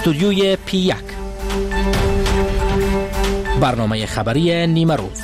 استودیوی P1 برنامه خبری نیمه روز.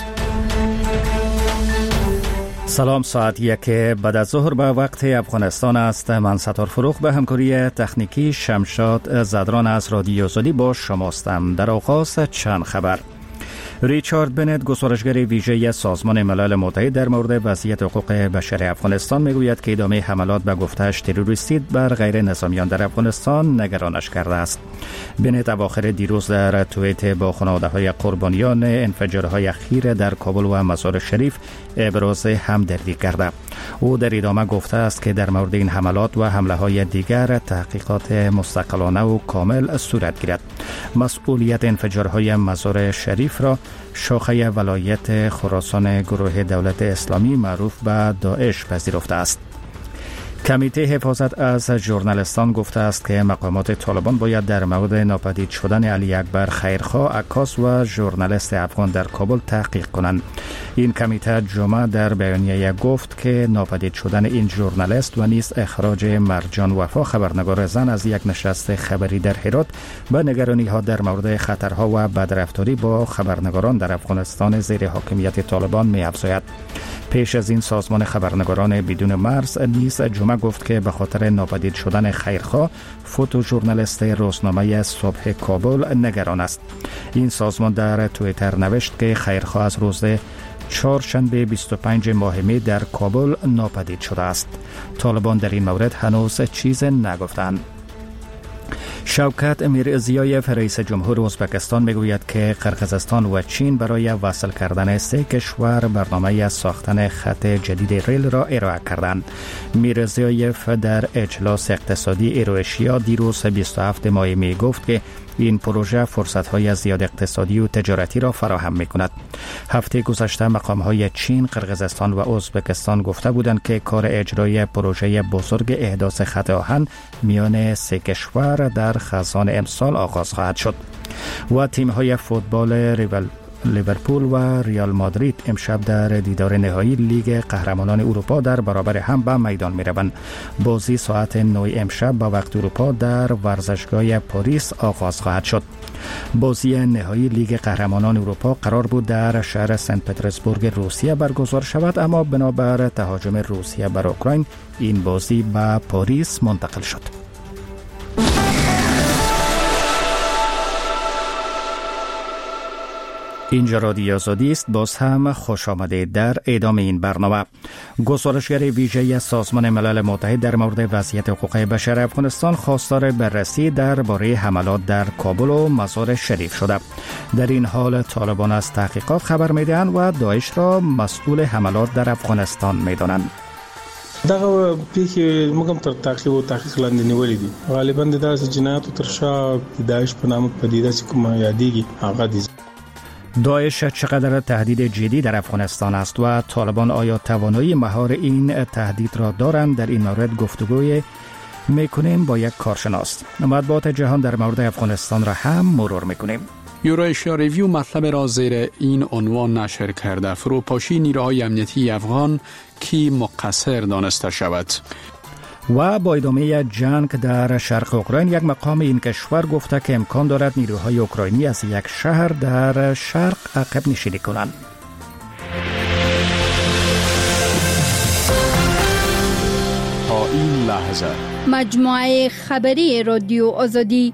سلام، ساعت 1 بعد از ظهر به وقت افغانستان است. من ستار فروخ به همکاری تکنیکی شمشاد زدران از رادیو آزادی با شماستم. در آغاز چند خبر. ریچارد بنت، گزارشگر ویژه سازمان ملل متحد در مورد وضعیت حقوق بشر افغانستان، میگوید که ادامه حملات به گفته‌اش تروریستی بر غیر نظامیان در افغانستان نگرانش کرده است. بنت اواخر دیروز در توییت با خانواده‌های قربانیان انفجارهای اخیر در کابل و مزار شریف ابراز همدردی کرده. او در ادامه گفته است که در مورد این حملات و حمله‌های دیگر تحقیقات مستقلانه و کامل صورت گیرد. مسئولیت انفجارهای مزار شریف را شاخه ولایت خراسان گروه دولت اسلامی معروف به داعش پذیرفته است. کمیته حفاظت از ژورنالیستان گفته است که مقامات طالبان باید در مورد ناپدید شدن علی اکبر خیرخواه، عکاس و ژورنالیست افغان در کابل تحقیق کنند. این کمیته جمعه در بیانیه گفت که ناپدید شدن این ژورنالیست و نیز اخراج مرجان وفا، خبرنگار زن، از یک نشست خبری در هرات به نگرانی‌ها در مورد خطرها و بدرفتاری با خبرنگاران در افغانستان زیر حاکمیت طالبان می‌افزاید. پیش از این سازمان خبرنگاران بدون مرز نیز جمعه گفت که به خاطر ناپدید شدن خیرخواه، فوتو ژورنالیست روزنامه صبح کابل نگران است. این سازمان در توییتر نوشت که خیرخواه از روز چهارشنبه 25 ماه می در کابل ناپدید شده است. طالبان در این مورد هنوز چیز نگفتند. شوکت میرزیایف، رئیس جمهور ازبکستان، میگوید که قرقیزستان و چین برای وصل کردن سه کشور برنامه ساختن خط جدید ریل را ارائه کردند. میرزیایف در اجلاس اقتصادی ایرواشیا دیروز 27 ماه می گفت که این پروژه فرصت‌های زیاد اقتصادی و تجارتی را فراهم می‌کند. هفته گذشته مقام‌های چین، قرقیزستان و ازبکستان گفته بودند که کار اجرای پروژه بزرگ احداث خط آهن میان سه کشور در خزان امسال آغاز خواهد شد. و تیم‌های فوتبال لیورپول و ریال مادرید امشب در دیدار نهایی لیگ قهرمانان اروپا در برابر هم به میدان می‌روند. بازی ساعت 9 امشب با وقت اروپا در ورزشگاه پاریس آغاز خواهد شد. بازی نهایی لیگ قهرمانان اروپا قرار بود در شهر سنت پترزبورگ روسیه برگزار شود، اما بنابر تهاجم روسیه بر اوکراین این بازی به پاریس منتقل شد. اینجا رادیو آزادی است. باز هم خوش آمدید. در ادامه این برنامه، گزارشگر ویژه سازمان ملل متحد در مورد وضعیت حقوق بشر افغانستان خواستار بررسی درباره حملات در کابل و مزار شریف شده. در این حال طالبان از تحقیقات خبر میدهند و داعش را مسئول حملات در افغانستان میدانند. دغه پیښې موږ تر تعقیب او تحقیق لاندې نیولې دي. غالبا د داسې جنایاتو تر شا داعش په نامه پدیده چې کومه یادېږي هغه دي. داعش چقدر تهدید جدی در افغانستان است و طالبان آیا توانایی مهار این تهدید را دارند؟ در این مورد گفتگوی میکنیم با یک کارشناس. مطبوعات جهان در مورد افغانستان را هم مرور میکنیم. یورایشیا ریویو مطلب را زیر این عنوان نشر کرده: فروپاشی نیروهای امنیتی افغان کی مقصر دانسته شود. و با ادامه جنگ در شرق اوکراین، یک مقام این کشور گفته که امکان دارد نیروهای اوکراینی از یک شهر در شرق عقب نشینی کنند. تا این لحظه مجموعه خبری رادیو آزادی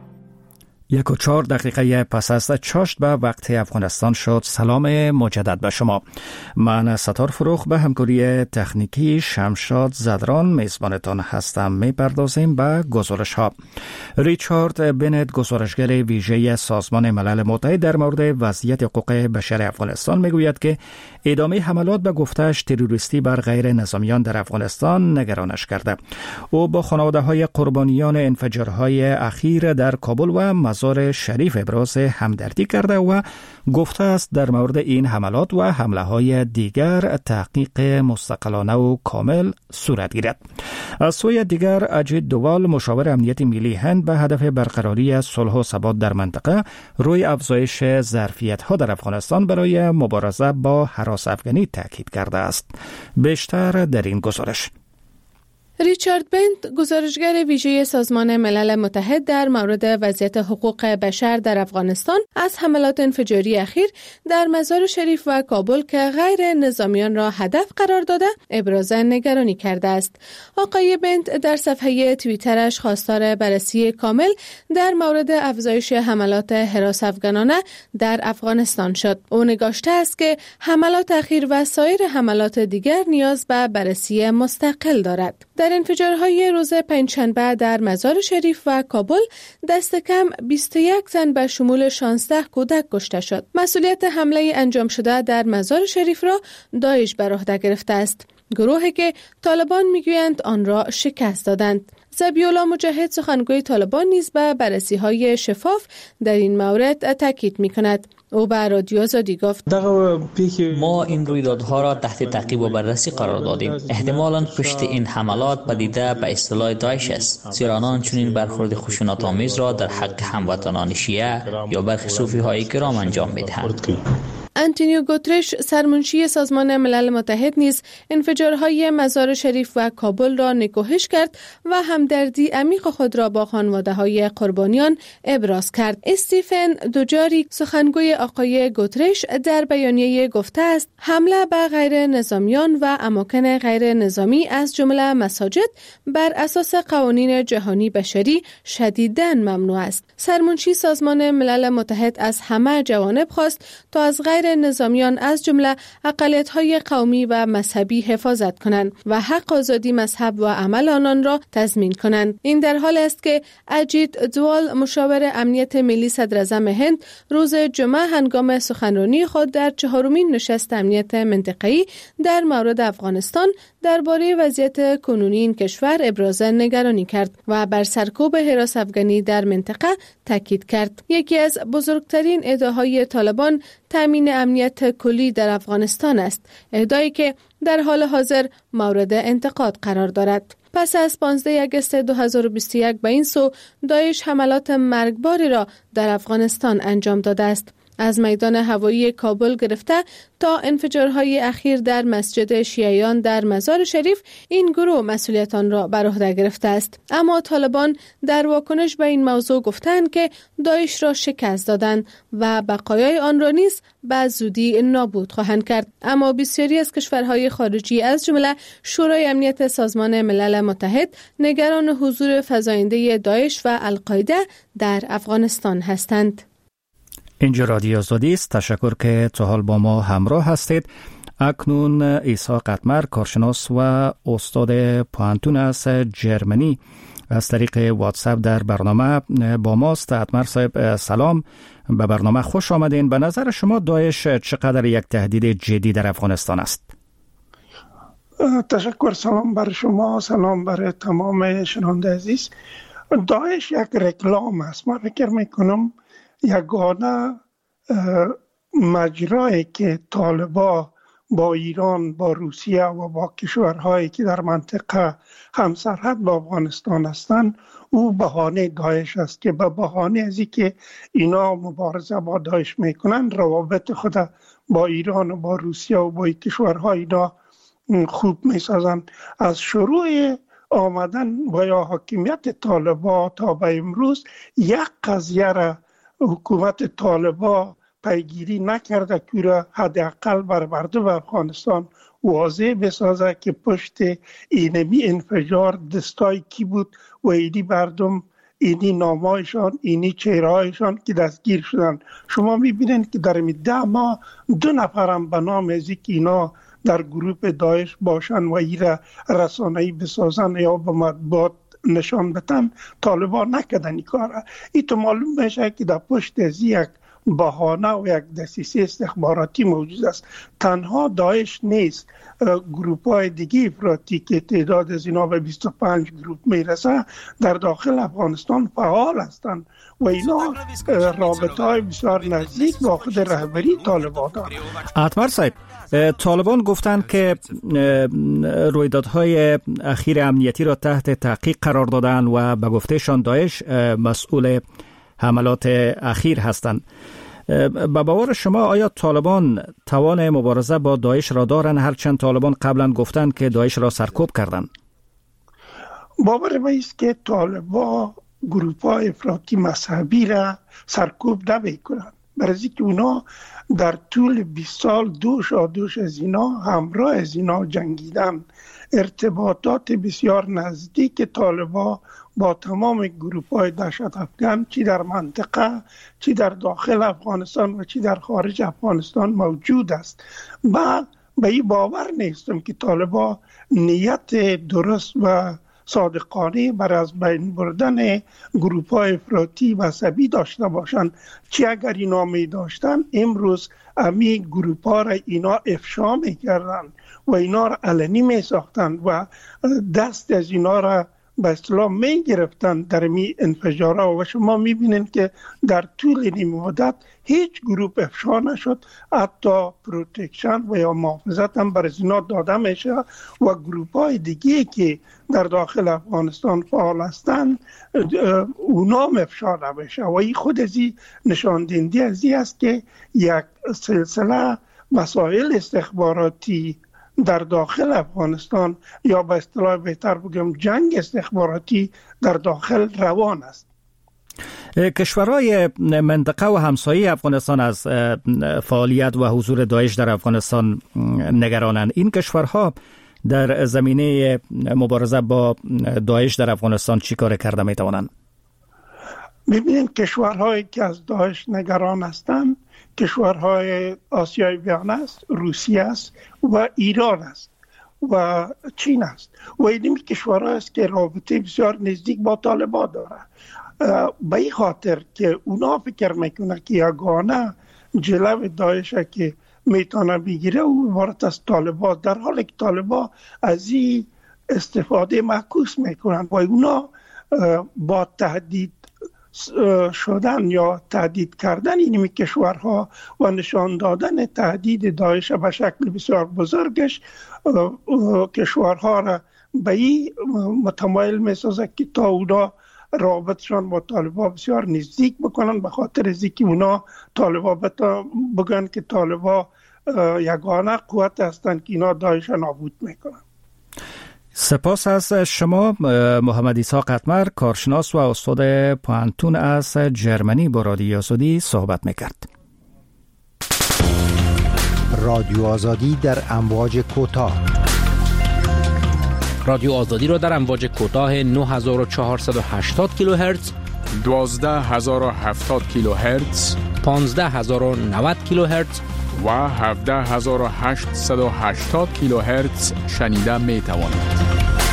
1:04 پس از چاشت به وقت افغانستان شد. سلام مجدد به شما. من ستار فروخ به همکاری تکنیکی شمشاد زدران میزبانتان هستم. میپردازیم به گزارش ها. ریچارد بنت، گزارشگر ویژه سازمان ملل متحد در مورد وضعیت حقوق بشر افغانستان، میگوید که ادامه حملات به گفته‌اش تروریستی بر غیر نظامیان در افغانستان نگرانش کرده. او با خانواده‌های قربانیان انفجارهای اخیر در کابل و مزار شریف ابراز همدردی کرده و گفته است در مورد این حملات و حمله‌های دیگر تحقیق مستقلانه و کامل صورت گیرد. از سوی دیگر، اجید دوال، مشاور امنیت ملی هند، به هدف برقراری صلح و ثبات در منطقه روی افزایش ظرفیت‌ها در افغانستان برای مبارزه با هراس افغانی تاکید کرده است. بیشتر در این گزارش. ریچارد بنت، گزارشگر ویژه سازمان ملل متحد در مورد وضعیت حقوق بشر در افغانستان، از حملات انفجاری اخیر در مزار شریف و کابل که غیر نظامیان را هدف قرار داده، ابراز نگرانی کرده است. آقای بنت در صفحه توییترش خواستار بررسی کامل در مورد افزایش حملات حراس افغانانه در افغانستان شد. او نگاشته است که حملات اخیر و سایر حملات دیگر نیاز به بررسی مستقل دارد. در انفجارهای روز پنجشنبه در مزار شریف و کابل دست کم 21 زن به شمول 16 کودک کشته شد. مسئولیت حمله انجام شده در مزار شریف را داعش بر عهده گرفته است، گروهی که طالبان میگویند آن را شکست دادند. ذبیح‌الله مجاهد، سخنگوی طالبان، نیز به بررسی‌های شفاف در این مورد تاکید می‌کند. او به رادیو آزادی گفت: ما این رویدادها را تحت تعقیب و بررسی قرار دادیم. احتمالاً پشت این حملات پدیده به اصطلاح داعش است، زیرا آنان چنین برخورد خشونت‌آمیز را در حق هموطنان شیعه یا برخی صوفی‌های کرام انجام می‌دهند. آنتونیو گوترش، سرمنشی سازمان ملل متحد، نیز انفجارهای مزار شریف و کابل را نکوهش کرد و همدردی عمیق خود را با خانواده‌های قربانیان ابراز کرد. استیفن دوجاریک، سخنگوی آقای گوترش، در بیانیه گفته است حمله به غیر نظامیان و اماکن غیر نظامی از جمله مساجد بر اساس قوانین جهانی بشری شدیداً ممنوع است. سرمنشی سازمان ملل متحد از همه جوانب خواست تا از غیر نظامیان از جمله اقلیت‌های قومی و مذهبی حفاظت کنند و حق آزادی مذهب و عمل آنان را تضمین کنند. این در حال است که اجیت دوال، مشاور امنیت ملی صدراعظم هند، روز جمعه هنگام سخنرانی خود در 4مین نشست امنیت منطقه‌ای در مورد افغانستان درباره وضعیت کنونی این کشور ابراز نگرانی کرد و بر سرکوب حراس افغانی در منطقه تاکید کرد. یکی از بزرگترین ادعاهای طالبان تامین امنیت کلی در افغانستان است، ادعایی که در حال حاضر مورد انتقاد قرار دارد. پس از 15 آگوست 2021 به این سو داعش حملات مرگباری را در افغانستان انجام داده است. از میدان هوایی کابل گرفته تا انفجارهای اخیر در مسجد شیعیان در مزار شریف، این گروه مسئولیت آن را بر عهده گرفته است. اما طالبان در واکنش به این موضوع گفتند که داعش را شکست دادند و بقایای آن را نیز به زودی نابود خواهند کرد. اما بسیاری از کشورهای خارجی از جمله شورای امنیت سازمان ملل متحد نگران حضور فزاینده داعش و القاعده در افغانستان هستند. اینجا رادیو آزادی است. تشکر که تا حال با ما همراه هستید. اکنون عیسی قطمر، کارشناس و استاد پوهنتون از جرمنی، از طریق واتساپ در برنامه با ماست. قطمر صاحب سلام، به برنامه خوش آمدین. به نظر شما داعش چقدر یک تهدید جدی در افغانستان است؟ تشکر. سلام بر شما، سلام بر تمام شنونده عزیز. داعش یک رکلام است. من فکر میکنم یگانه مجرایی که طالبان با ایران، با روسیه و با کشورهایی که در منطقه همسرحد با افغانستان هستند، او بهانه داعش است که به بهانه از اینکه اینا مبارزه با داعش میکنن، روابط خود با ایران و با روسیه و با کشورهای اینا خوب میسازن. از شروع آمدن با یا حاکمیت طالبان تا به امروز یک قضیه را حکومت طالبان پیگیری نکرده که را حداقل بر مردم افغانستان واضح بسازه که پشت اینمی انفجار دستای کی بود و اینی مردم، اینی نامایشان، اینی چهرهایشان که دستگیر شدن. شما میبینید که در 10 ماه 2 نفرم به نام از که اینا در گروه داعش باشن و این را رسانه‌ای بسازن یا به مطبوعات نشان بدن، طالبان نکردن این کار. این تو معلوم بشه که در پشت از یک بهانه و یک دسیسه استخباراتی موجود است. تنها داعش نیست، گروپ های دیگه افراطی که تعداد از اینا به 25 گروپ میرسه در داخل افغانستان فعال هستند و اینا رابطه های بسیار نزدیک با خود رهبری طالبان دارند. قطمر صاحب، طالبان گفتند که رویدادهای اخیر امنیتی را تحت تحقیق قرار دادند و به گفتهشان داعش مسئول حملات اخیر هستند. به باور شما آیا طالبان توان مبارزه با داعش را دارند، هرچند طالبان قبلا گفتند که داعش را سرکوب کردند؟ باور ما است که طالبان گروه‌های افراطی مذهبی را سرکوب نمی‌کنند، برای اینکه اونا در طول 20 سال دوش از اینا همراه از اینا جنگیدن. ارتباطات بسیار نزدیک طالبان با تمام گروه‌های دهشت افکن چی در منطقه، چی در داخل افغانستان و چی در خارج افغانستان موجود است. به این باور نیستم که طالبان نیت درست و صادقانه بر از بین بردن گروه‌های افراطی مذهبی داشته باشند. چی اگر اینا می داشتن امروز امی گروه‌ها را اینا افشا می‌کردن و اینا را علنی می‌ساختند و دست از اینا را به اصطلاح می‌گرفتند در می انفجارها. و شما می‌بینید که در طول این مدت هیچ گروه افشا نشد، حتی پروتکشن و یا محافظت هم بر اینا داده میشه و گروه‌های دیگه که در داخل افغانستان فعال هستند اونا افشا نمیشه و این خود از این نشان دهنده از این است که یک سلسله مسائل استخباراتی در داخل افغانستان یا به اصطلاح بهتر بگم جنگ استخباراتی در داخل روان است. کشورهای منطقه و همسایه افغانستان از فعالیت و حضور داعش در افغانستان نگرانند. این کشورها در زمینه مبارزه با داعش در افغانستان چی کار کرده می توانند؟ ببینید کشورهایی که از داعش نگران هستند کشورهای آسیای میانه است، روسیه است و ایران است و چین است و این کشورها است که رابطه بسیار نزدیک با طالبان داره. به این خاطر که اونا فکر میکنه که یگانه جلو داعش که میتونه بگیره او عبارت از طالبان، در حالی که طالبان از این استفاده معکوس میکنن و اونا با تهدید شدن یا تهدید کردن این کشورها و نشان دادن تهدید داعش به شکل بسیار بزرگش کشورها را به این متمایل میسازه که تا اونا رابطشان با طالبان بسیار نزدیک بکنن، به خاطر از اینکه اونا طالبان بگن که طالبان یگانه قوت هستند که اینا داعش نابود میکنن. سپاس از شما محمد عیسی قطمر، کارشناس و استاد پوانتون از جرمنی با رادیو آزادی صحبت میکرد. رادیو آزادی در امواج کوتاه. رادیو آزادی را در امواج کوتاه 9480 کیلوهرتز، 12070 کیلوهرتز، 15090 کیلوهرتز و 17880 کیلوهرتز شنیده می توانید.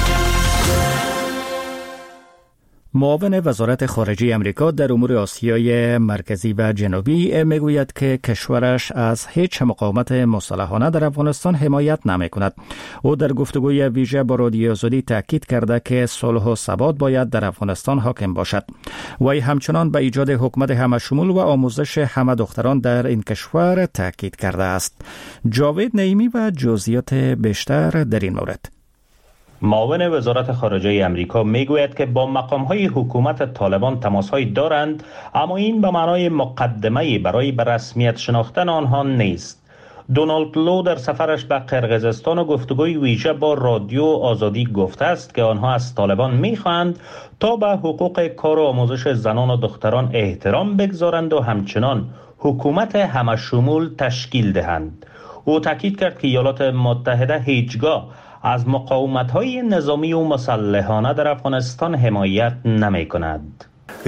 معاون وزارت خارجه امریکا در امور آسیای مرکزی و جنوبی میگوید که کشورش از هیچ مقاومت مسلحانه در افغانستان حمایت نمی‌کند. او در گفتگوی ویژه با رادیو آزادی تاکید کرده که صلح و ثبات باید در افغانستان حاکم باشد. وی همچنان به ایجاد حکومت همه‌شمول و آموزش همه دختران در این کشور تاکید کرده است. جاوید نعیمی و جزئیات بیشتر در این مورد. معاون وزارت خارجه امریکا میگوید که با مقام‌های حکومت طالبان تماس‌های دارند، اما این به معنای مقدمه‌ای برای به رسمیت شناختن آنها نیست. دونالد لو در سفرش به قرقیزستان و گفتگوی ویژه با رادیو آزادی گفته است که آنها از طالبان می‌خواهند تا به حقوق کار و آموزش زنان و دختران احترام بگذارند و همچنان حکومت همه‌شمول تشکیل دهند. او تاکید کرد که ایالات متحده هیچگاه از مقاومت‌های نظامی و مسلحانه در افغانستان حمایت نمی‌کند.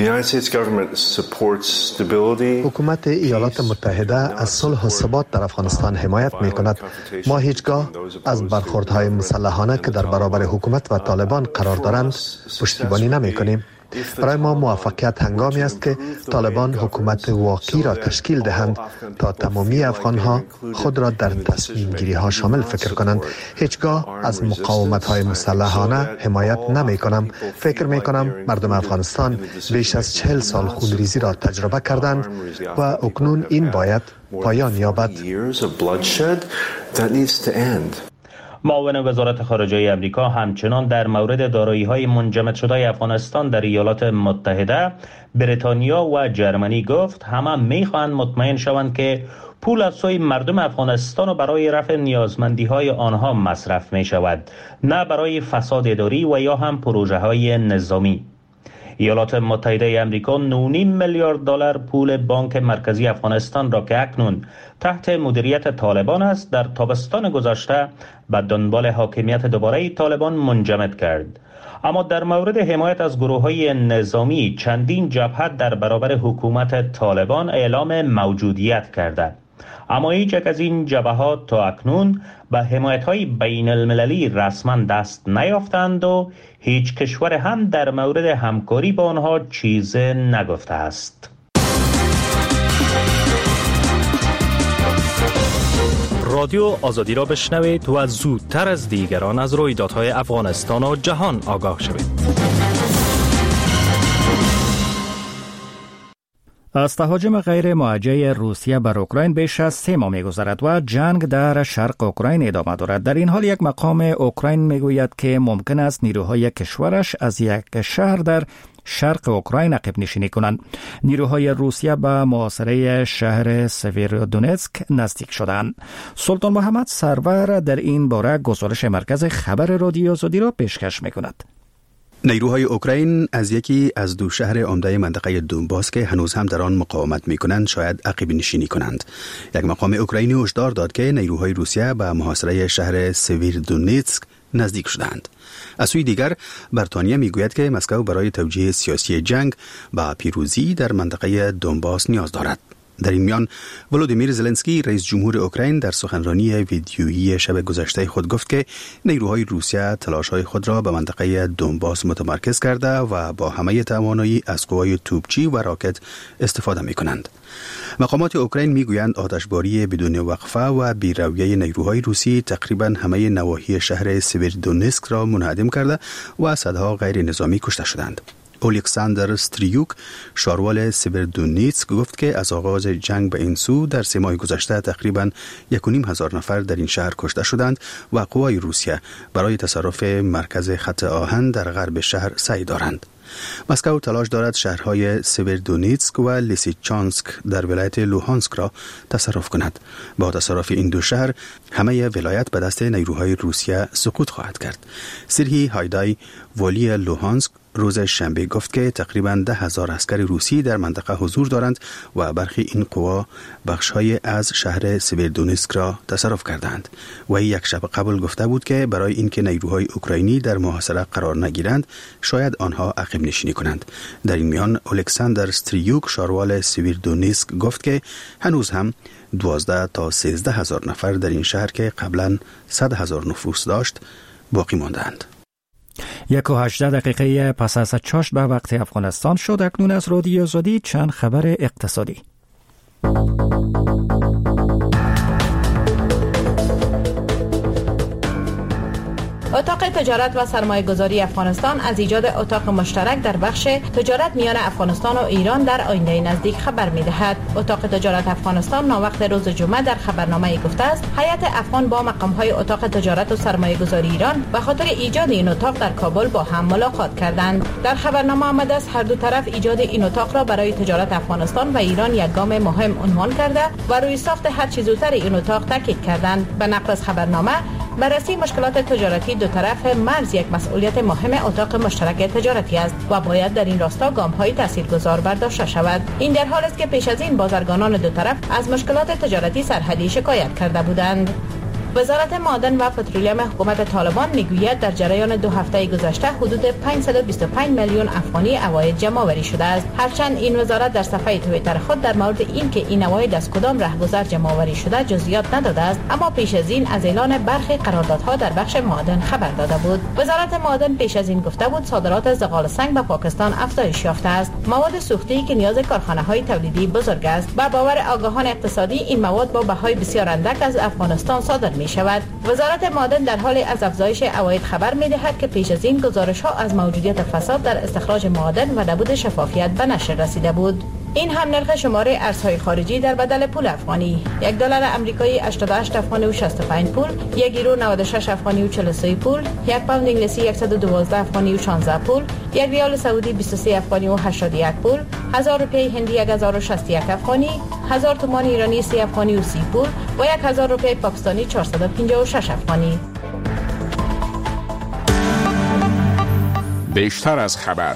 حکومت ایالات متحده از صلح و ثبات در افغانستان حمایت می‌کند. ما هیچگاه از برخوردهای مسلحانه که در برابر حکومت و طالبان قرار دارند پشتیبانی نمی‌کنیم. برای ما موفقیت هنگامی است که طالبان حکومت واقعی را تشکیل دهند تا تمامی افغانها خود را در تصمیم گیری ها شامل فکر کنند. هیچگاه از مقاومت های مسلحانه حمایت نمی کنم. فکر می کنم مردم افغانستان بیش از 40 سال خونریزی را تجربه کردند و اکنون این باید پایان یابد. معاون وزارت خارجه آمریکا همچنان در مورد دارایی‌های منجمد شده افغانستان در ایالات متحده، بریتانیا و جرمنی گفت همه می‌خواهند مطمئن شوند که پول از سوی مردم افغانستان و برای رفع نیازمندی‌های آنها مصرف می‌شود، نه برای فساد اداری و یا هم پروژه‌های نظامی. ایالات متحده آمریکا 9.5 میلیارد دلار پول بانک مرکزی افغانستان را که اکنون تحت مدیریت طالبان است در تابستان گذشته به دنبال حاکمیت دوباره طالبان منجمد کرد. اما در مورد حمایت از گروه‌های نظامی چندین جبهه در برابر حکومت طالبان اعلام موجودیت کرده، اما هیچ یک از این جبهات تا اکنون به حمایت‌های بین المللی رسما دست نیافتند و هیچ کشور هم در مورد همکاری با آنها چیز نگفته است. رادیو آزادی را بشنوید و زودتر از دیگران از رویدادهای افغانستان و جهان آگاه شوید. از تهاجم غیر موجه روسیه بر اوکراین بیش از 3 ماه می‌گذرد و جنگ در شرق اوکراین ادامه دارد. در این حال یک مقام اوکراین میگوید که ممکن است نیروهای کشورش از یک شهر در شرق اوکراین عقب نشینی کنند. نیروهای روسیه به محاصره شهر سویرودونتسک نزدیک شدند. سلطان محمد سرور در این باره گزارش مرکز خبر رادیو آزادی را پیشکش می‌کند. نیروهای اوکراین از یکی از دو شهر عمده منطقه دونباس که هنوز هم در آن مقاومت می‌کنند شاید عقب نشینی کنند. یک مقام اوکراینی هشدار داد که نیروهای روسیه به محاصره شهر سویرودونتسک نزدیک شدند. از سوی دیگر بریتانیا میگوید که مسکو برای توجیه سیاسی جنگ به پیروزی در منطقه دونباس نیاز دارد. در این میان ولودیمیر زلنسکی رئیس جمهور اوکراین در سخنرانی ویدیویی شب گذشته خود گفت که نیروهای روسیه تلاش‌های خود را به منطقه دونباس متمرکز کرده و با همه توانایی از قوای توپچی و راکت استفاده می‌کنند. مقامات اوکراین میگویند آتشباری بدون وقفه و بی‌رویه نیروهای روسی تقریباً همه نواحی شهر سویرودونتسک را منهدم کرده و صدها غیر نظامی کشته شدند. الکساندر استریوک شاروال سویرودونتسک گفت که از آغاز جنگ به این سو در 3 ماه گذشته تقریباً 1,500 نفر در این شهر کشته شدند و قوای روسیه برای تصرف مرکز خط آهن در غرب شهر سعی دارند. مسکو تلاش دارد شهرهای سویرودونتسک و لیسیچانسک در ولایت لوهانسک را تصرف کند. با تصرف این دو شهر همه ولایت به دست نیروهای روسیه سقوط خواهد کرد. سرهی هایدای والی لوهانسک روز شنبه گفت که تقریباً 10,000 عسکر روسی در منطقه حضور دارند و برخی این قوا بخش‌های از شهر سویرودونتسک را تصرف کردند. و یک شب قبل گفته بود که برای اینکه نیروهای اوکراینی در محاصره قرار نگیرند شاید آنها عقب نشینی کنند. در این میان الکساندر استریوک شاروال سویرودونتسک گفت که هنوز هم 12 تا 13,000 نفر در این شهر که قبلاً 100,000 نفوس داشت باقی ماندند. 1:18 دقیقه پس از چاشت به وقت افغانستان شد. اکنون از رادیو آزادی چند خبر اقتصادی. اتاق تجارت و سرمایه‌گذاری افغانستان از ایجاد اتاق مشترک در بخش تجارت میان افغانستان و ایران در آینده نزدیک خبر می‌دهد. اتاق تجارت افغانستان ناوقت روز جمعه در خبرنامه گفته است هیئت افغان با مقام‌های اتاق تجارت و سرمایه‌گذاری ایران به خاطر ایجاد این اتاق در کابل با هم ملاقات کردند. در خبرنامه آمده است هر دو طرف ایجاد این اتاق را برای تجارت افغانستان و ایران یک گام مهم عنوان کرده و روی ساخت هر چه زودتر این اتاق تاکید کردند. به نقل از خبرنامه بررسی مشکلات تجارتی دو طرف مرز یک مسئولیت مهم اتاق مشترک تجارتی است و باید در این راستا گام‌های تاثیرگذار برداشته شود. این در حالی است که پیش از این بازرگانان دو طرف از مشکلات تجارتی سرحدی شکایت کرده بودند. وزارت معادن و پترولیوم حکومت طالبان میگوید در جریان 2 هفته گذشته حدود 525 میلیون افغانی عواید جمع‌آوری شده است. هرچند این وزارت در صفحه توییتر خود در مورد اینکه این عواید از کدام رهگذر جمع‌آوری شده جزئیات نداده است، اما پیش از این از اعلان برخی قراردادها در بخش معادن خبر داده بود. وزارت معادن پیش از این گفته بود صادرات زغال سنگ به پاکستان افزایش یافته است، مواد سوختی که نیاز کارخانه‌های تولیدی بزرگ است. با باور آگاهان اقتصادی این مواد با بهای بسیار اندک از افغانستان صادر می شود. وزارت معادن در حال از افزایش عواید خبر می دهد که پیش از این گزارش ها از موجودیت فساد در استخراج معادن و نبود شفافیت به نشر رسیده بود. این هم نرخ شماره ارزهای خارجی در بدل پول افغانی: $1 آمریکایی 88 افغانی و 65 پول، 1 یورو 96 افغانی و 43 پول، 1 پوند انگلیسی 112 افغانی و 16 پول، 1 ریال سعودی 23 افغانی و 81 پول، 1000 روپیه هندی 1061 افغانی، 1000 تومان ایرانی 30 افغانی و 30 پول و 1000 روپیه پاکستانی 456 افغانی. بیشتر از خبر.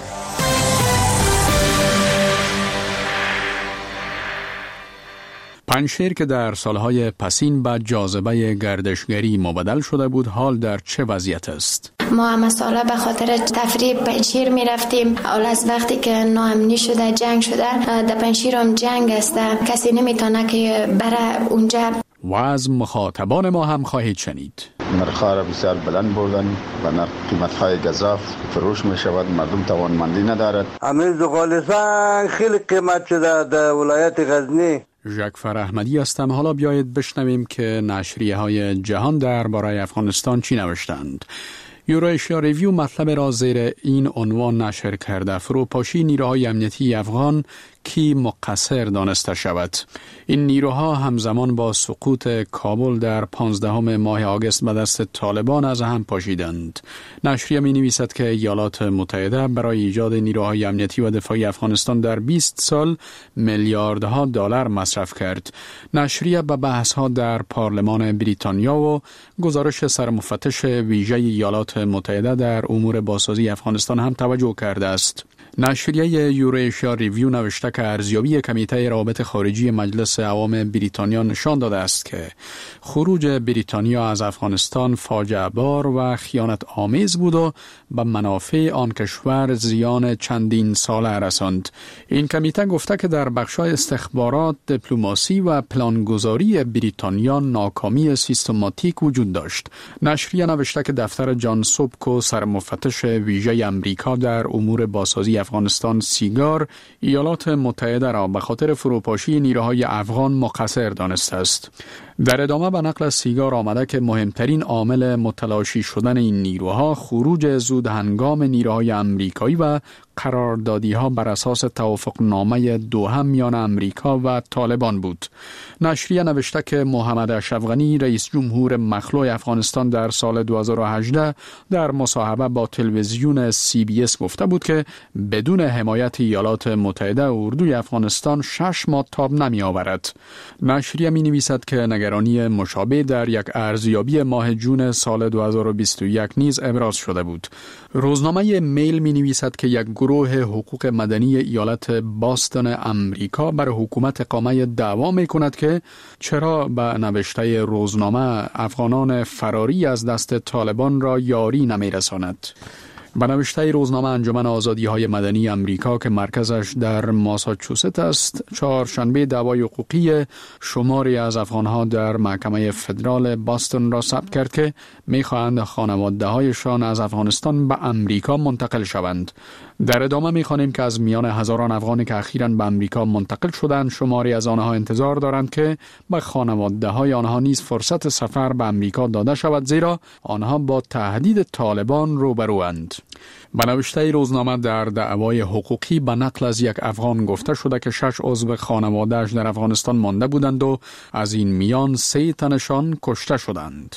پنجشیر که در سالهای پسین به جاذبه گردشگری مبدل شده بود، حال در چه وضعیت است؟ ما همه ساله به خاطر تفریح پنجشیر می رفتیم. اول از وقتی که ناامنی شده، جنگ شده، در پنجشیر هم جنگ است، کسی نمیتونه که بره اونجا. و از مخاطبان ما هم خواهید شنید. نرخ‌ها را بسیار بلند بردن و قیمت‌های گزاف فروش می شود، مردم توانمندی ندارد. همین زغال‌سنگ خیلی قیمت شده در ولایت غزنی. ژکفر احمدی هستم. حالا بیایید بشنویم که نشریه‌های جهان درباره افغانستان چی نوشتند. یورایشیا ریویو مطلب را زیر این عنوان نشر کرده: فروپاشی نیروهای امنیتی افغان کی مقصر دانسته شود. این نیروها همزمان با سقوط کابل در 15 ماه آگوست به دست طالبان از هم پاشیدند. نشریه می نویسد که ایالات متحده برای ایجاد نیروهای امنیتی و دفاعی افغانستان در 20 سال میلیاردها دلار مصرف کرد. نشریه به بحث‌ها در پارلمان بریتانیا و گزارش سرمفتش ویژه ایالات متحده در امور بازسازی افغانستان هم توجه کرده است. نشریه یورایشیا ریویو نوشته که ارزیابی کمیته روابط خارجی مجلس عوام بریتانیا نشان داده است که خروج بریتانیا از افغانستان فاجعه بار و خیانت آمیز بود و به منافع آن کشور زیان چندین ساله رساند. این کمیته گفته که در بخش‌های استخبارات، دیپلماسی و پلانگذاری بریتانیا ناکامی سیستماتیک وجود داشت. نشریه نوشته که دفتر جان سوبکو سرمفتش ویژه امریکا در امور بازسازی افغانستان سیگار ایالات متحده را به خاطر فروپاشی نیروهای افغان مقصر دانسته است. در ادامه به نقل سیگار آمده که مهمترین عامل متلاشی شدن این نیروها خروج زود هنگام نیروهای امریکایی و قراردادی ها بر اساس توافقنامه دوحه میان امریکا و طالبان بود. نشریه نوشته که محمد اشرف غنی رئیس جمهور مخلوع افغانستان در سال 2018 در مصاحبه با تلویزیون CBS گفته بود که بدون حمایت ایالات متحده اردوی افغانستان 6 ماه تاب نمی آورد. نشریه می نویسد که نگرانی مشابه در یک ارزیابی ماه جون سال 2021 نیز ابراز شده بود. روزنامه میل می نویسد که یک گروه حقوق مدنی ایالت باستون امریکا بر حکومت اقامه دعوا می کند که چرا به نوشته روزنامه افغانان فراری از دست طالبان را یاری نمی رساند. به نوشته روزنامه انجمن آزادی‌های مدنی امریکا که مرکزش در ماساچوست است، چهارشنبه دعوای حقوقی شماری از افغان‌ها در محکمه فدرال باستون را ثبت کرد که می‌خواهند خانواده‌هایشان از افغانستان به امریکا منتقل شوند. در ادامه می‌خوانیم که از میان هزاران افغانی که اخیراً به امریکا منتقل شدند، شماری از آنها انتظار دارند که به خانواده‌های آنها نیز فرصت سفر به امریکا داده شود، زیرا آنها با تهدید طالبان روبروند. به نوشته روزنامه در دعوای حقوقی به نقل از یک افغان گفته شده که 6 عضو خانواده‌اش در افغانستان مانده بودند و از این میان 3 تنشان کشته شدند.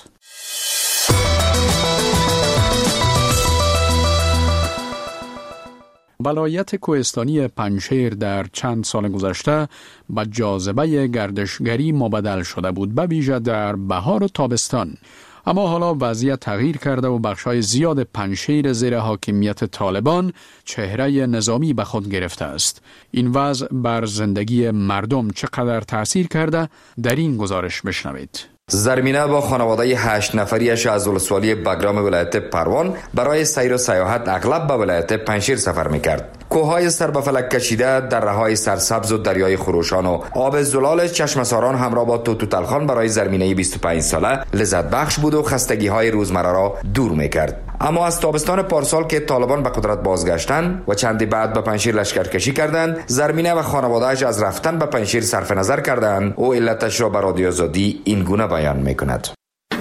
ولایت کوهستانی پنجشیر در چند سال گذشته به جاذبه گردشگری مبدل شده بود، به ویژه در بهار و تابستان. اما حالا وضعیت تغییر کرده و بخش‌های زیاد پنجشیر زیر حاکمیت طالبان چهره نظامی به خود گرفته است. این وضع بر زندگی مردم چقدر تأثیر کرده در این گزارش بشنوید. زرمینه با خانواده 8 نفریش از ولسوالی بگرام ولایت پروان برای سیر و سیاحت اغلب به ولایت پنجشیر سفر می‌کرد. کوههای سر به فلک کشیده، دره‌های سرسبز و دریای خروشان و آب زلال چشمه‌ساران همراه با توتالخان برای زرمینه 25 ساله لذت بخش بود و خستگی‌های روزمره را دور می‌کرد. اما از تابستان پارسال که طالبان به قدرت بازگشتند و چندی بعد به پنجشیر لشکرکشی کردند، زرمینه و خانواده‌اش از رفتن به پنجشیر صرف نظر کردند و علتش را به رادیو آزادی این گونه بیان می‌کند.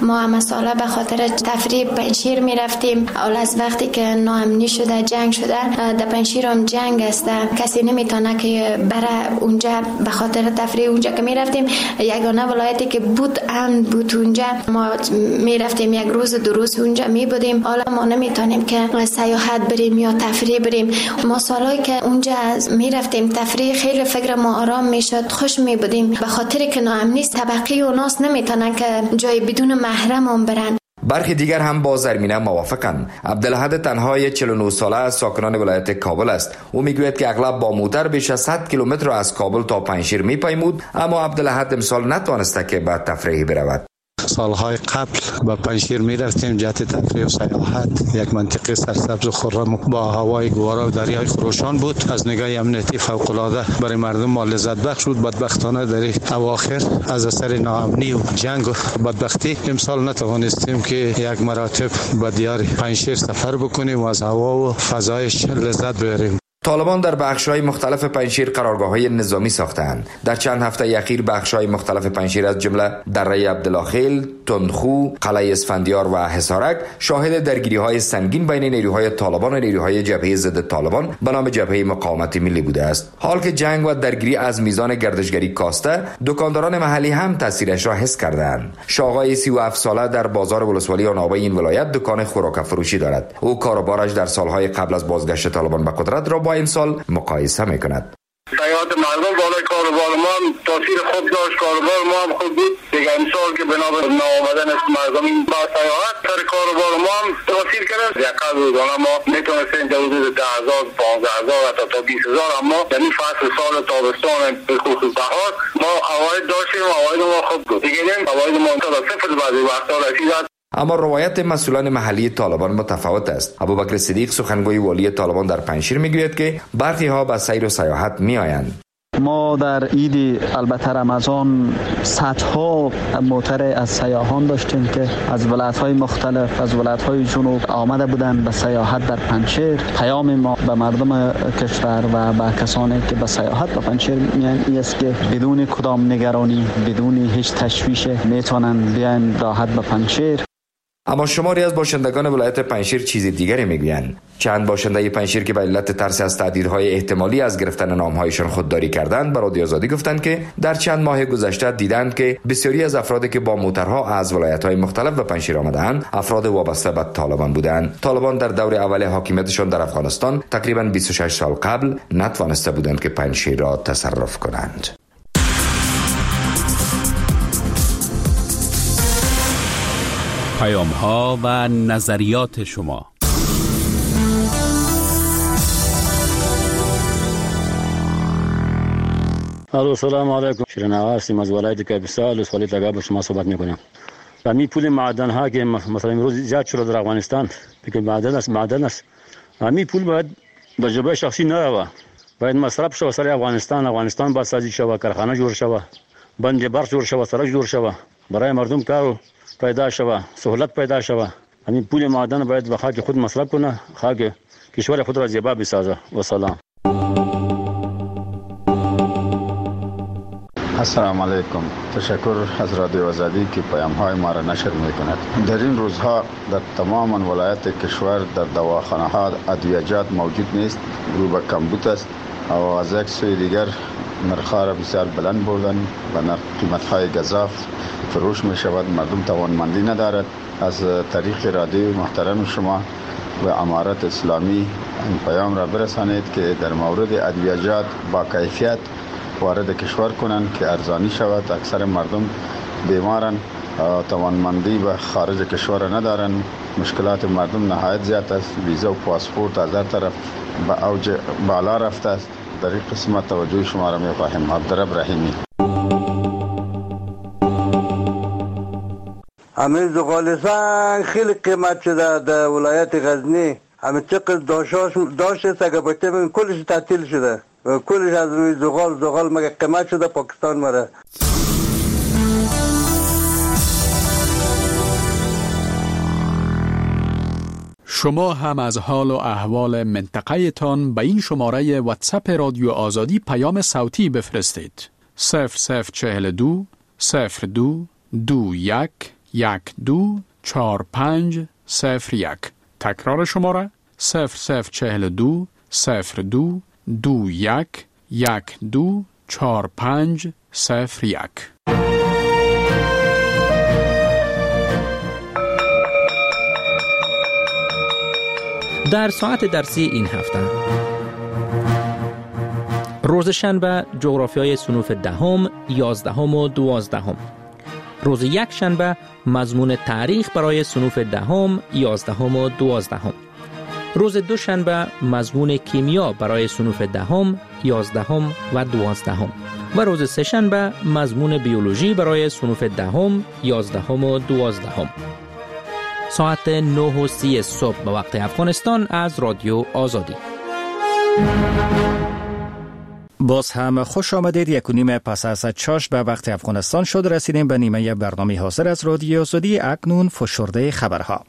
ما هم ساله به خاطر تفریح پنشیر می رفتیم. اول از وقتی که ناامنی شده، جنگ شده، در پنشیر هم جنگ است، کسی نمیتونه که بره اونجا. به خاطر تفریح اونجا که می رفتیم، یگانه ولایتی که بود امن بود اونجا. ما می رفتیم یک روز دو روز اونجا می بودیم. حالا ما نمیتونیم که سیاحت بریم یا تفریح بریم. ما سالایی که اونجا می رفتیم تفریح، خیلی فکر ما آرام می شد، خوش می بودیم. به خاطر که ناامنی طبقی و ناس نمیتونن که جای بدون محرم هم برن. برخی دیگر هم با زرمینه موافقند. عبدالحد تنهای 49 ساله از ساکنان ولایت کابل است. او میگوید که اغلب با موتر بیش از 100 کیلومتر از کابل تا پنجشیر میپیمود، اما عبدالحد امسال نتوانسته که به تفریح برود. سالهای قبل با پنجشیر می رفتیم جهت تفریح و سیاحت. یک منطقه سرسبز و خرم با هوای گوارا و دریای خروشان بود. از نگاه امنیتی فوق العاده برای مردم ما لذت بخش بود. بدبختانه در اواخر از اثر ناامنی و جنگ و بدبختی امسال نتوانستیم که یک مراتب به دیار پنجشیر سفر بکنیم و از هوا و فضایش لذت ببریم. طالبان در بخش‌های مختلف پنجشیر قرارگاه‌های نظامی ساختند. در چند هفته اخیر بخش‌های مختلف پنجشیر از جمله دره عبدالخیل، تندخو، قلعه اسفندیار و حصارک شاهد درگیری‌های سنگین بین نیروهای طالبان و نیروهای جبهه ضد طالبان به نام جبهه مقاومت ملی بوده است. حال که جنگ و درگیری از میزان گردشگری کاسته، دکانداران محلی هم تاثیرش را حس کردند. شاغای 37 ساله در بازار ولسوالی آنابه این ولایت دکان خوراک فروشی دارد. او کاروبارش در سالهای قبل از بازگشت طالبان به قدرت را با امسال مقایسه میکند. سیاحت مردم بالای کاروبار ما هم تاثیر خوب داشت. کاروبار ما هم خوب بود. دیگه امسال که بنا به ناآمدن مردم با سیاحت سر کاروبار ما هم تاثیر کرد. یقل روزانه ما میتونستیم در حدود 10,000 15,000 حتی تا 20,000، اما در این فصل سال تابستان به خصوص بهار ما عواید داشتیم. عواید ما خوب بود. دیگه عواید ما تا صفر بعضی وقتا رسید. اما روایت مسئولان محلی طالبان متفاوت است. ابوبکر صدیق سخنگوی والی طالبان در پنجشیر میگوید که برخی ها به سیر و سیاحت میآیند. ما در عید البته رمضان صدها موتر از سیاحان داشتیم که از ولایت‌های مختلف، از ولایت‌های جنوب آمده بودند به سیاحت در پنجشیر. پیام ما به مردم کشور و به کسانی که به سیاحت به پنجشیر میان است که بدون کدام نگرانی، بدون هیچ تشویش میتونن بیان راحت به پنجشیر. اما شماری از باشندگان ولایت پنجشیر چیز دیگری میگویند. چند باشنده پنجشیر که به علت ترس از تهدیدهای احتمالی از گرفتن نامهایشان خودداری کردند به رادیو آزادی گفتند که در چند ماه گذشته دیدند که بسیاری از افرادی که با موترها از ولایت‌های مختلف به پنجشیر آمدند افراد وابسته به طالبان بودند. طالبان در دور اول حاکمیتشان در افغانستان تقریباً 26 سال قبل نتوانسته بودند که پنجشیر را تصرف کنند. پیام‌ها و نظریات شما. الو سلام علیکم. شیرین آقا هستیم از ولایت کاپیسا ولسوالی تگاه با شما صحبت میکنم. همین پول معدن ها که مثلا امروز زیاد شده در افغانستان که معدن است همین پول باید به جیب شخصی نروه، باید مصرف شود سر افغانستان باید سازی شود، کارخانه جور شود، بند برق جور شود، سرک جور شود، برای مردم کار پیدا شود، سهولت پیدا شود. همین پول معدن باید به خاک خود مصرف کنه، خاک کشور خود را زیبا بسازه. و سلام. السلام علیکم. تشکر از رادیو آزادی که پیام‌های ما را نشر می‌کند. در این روزها در تمام ولایات کشور در دواخانه‌ها ادویه‌جات موجود نیست، رو به کمبود است و از یک سوی دیگر نرخ‌ها را بسیار بلند بردن و قیمت‌های گزاف فروش می‌شود. مردم توانمندی ندارد. از طریق رادیو محترم شما و امارت اسلامی این پیام را برسانید که در مورد ادویه‌جات با کیفیت وارد کشور کنند که ارزانی شود. اکثر مردم بیمارن، توانمندی به خارج کشور ندارن. مشکلات مردم نهایت زیاد است. ویزا و پاسپورت از هر طرف به اوج بالا رفته است. در این قسمت توجه شما را می‌خواهیم. عبدالرب رحیمی. همین زغال سنگ خیلی قیمت شده در ولایت غزنی. همین چقدر داشت است اگر باشه ببین کلش تعطیل شده و کلش از روی زغال مگه قیمت شده پاکستان مره. شما هم از حال و احوال منطقه تان به این شماره واتساپ رادیو آزادی پیام صوتی بفرستید. 0042 02 21 124501. تکرار شماره 0042 02 21 124501. در ساعت درسی این هفته روز شنبه جغرافیای صنوف 10، 11 و 12. روز یک شنبه مضمون تاریخ برای صنوف 10، 11 و 12. روز دوشنبه مضمون کیمیا برای صنوف 10، 11 و 12. و روز سه شنبه مضمون بیولوژی برای صنوف 10، 11 و 12. ساعت 9:30 صبح به وقت افغانستان از رادیو آزادی. باز هم خوش آمدید. 1:30 پس از چاش به وقت افغانستان شد. رسیدیم به نیمه برنامه حاضر از رادیو آزادی. اکنون فشرده خبرها.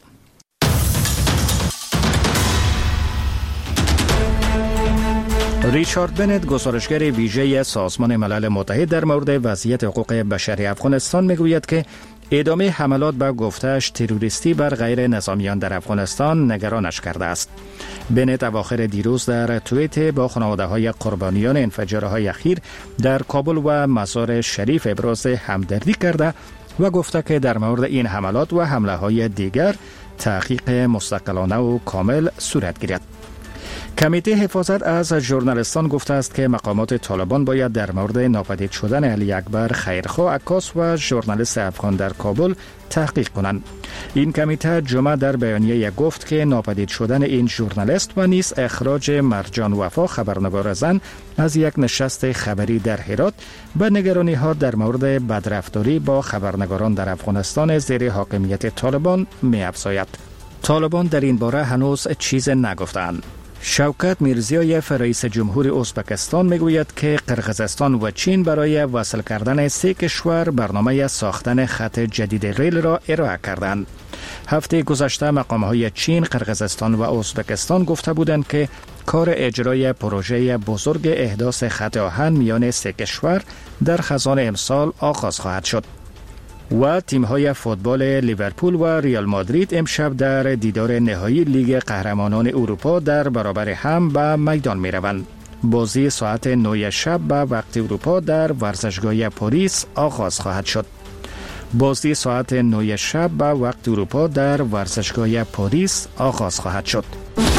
ریچارد بنت، گزارشگر ویژه سازمان ملل متحد در مورد وضعیت حقوق بشری افغانستان، میگوید که ادامه حملات به گفته‌اش تروریستی بر غیر نظامیان در افغانستان نگرانش کرده است. بنت اواخر دیروز در توییت با خانواده‌های قربانیان انفجارهای اخیر در کابل و مزار شریف ابراز همدردی کرده و گفته که در مورد این حملات و حمله‌های دیگر تحقیق مستقلانه و کامل صورت گیرد. کمیته حفاظت از ژورنالیستان گفته است که مقامات طالبان باید در مورد ناپدید شدن علی اکبر خیرخواه، عکاس و ژورنالیست افغان در کابل تحقیق کنند. این کمیته جمعه در بیانیه گفت که ناپدید شدن این ژورنالیست و نیز اخراج مرجان وفا، خبرنگار زن، از یک نشست خبری در هرات به نگرانی ها در مورد بدرفتاری با خبرنگاران در افغانستان زیر حاکمیت طالبان می افزاید. طالبان در این باره هنوز چیز نگفتند. شوکت میرزیایف، رئیس جمهور ازبکستان، میگوید که قرقیزستان و چین برای وصل کردن سه کشور برنامه ساختن خط جدید ریل را ارائه کردند. هفته گذشته مقام‌های چین، قرقیزستان و ازبکستان گفته بودند که کار اجرای پروژه بزرگ احداث خط آهن میان سه کشور در خزان امسال آغاز خواهد شد. و تیم‌های فوتبال لیورپول و ریال مادرید امشب در دیدار نهایی لیگ قهرمانان اروپا در برابر هم به میدان می‌روند. بازی ساعت 9 شب به وقت اروپا در ورزشگاه پاریس آغاز خواهد شد. بازی ساعت 9 شب به وقت اروپا در ورزشگاه پاریس آغاز خواهد شد.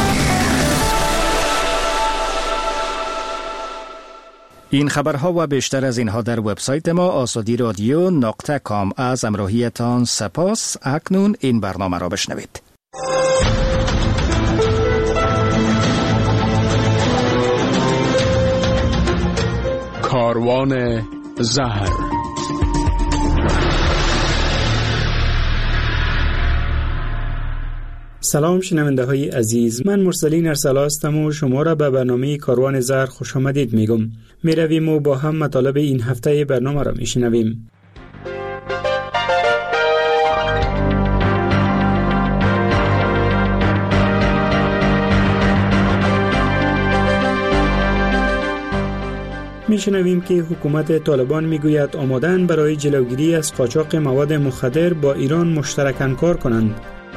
این خبرها و بیشتر از اینها در وبسایت ما azadiradio.com. از همراهیتان سپاس. اکنون این برنامه را بشنوید. کاروان زهر. سلام شنونده های عزیز، من مرسلین ارسلا هستم و شما را به برنامه کاروان زهر خوش آمدید میگم. میرویم و با هم مطالب این هفته برنامه را میشنویم. میشنویم که حکومت طالبان میگوید آمادن برای جلوگیری از قاچاق مواد مخدر با ایران مشترکاً کار کنند.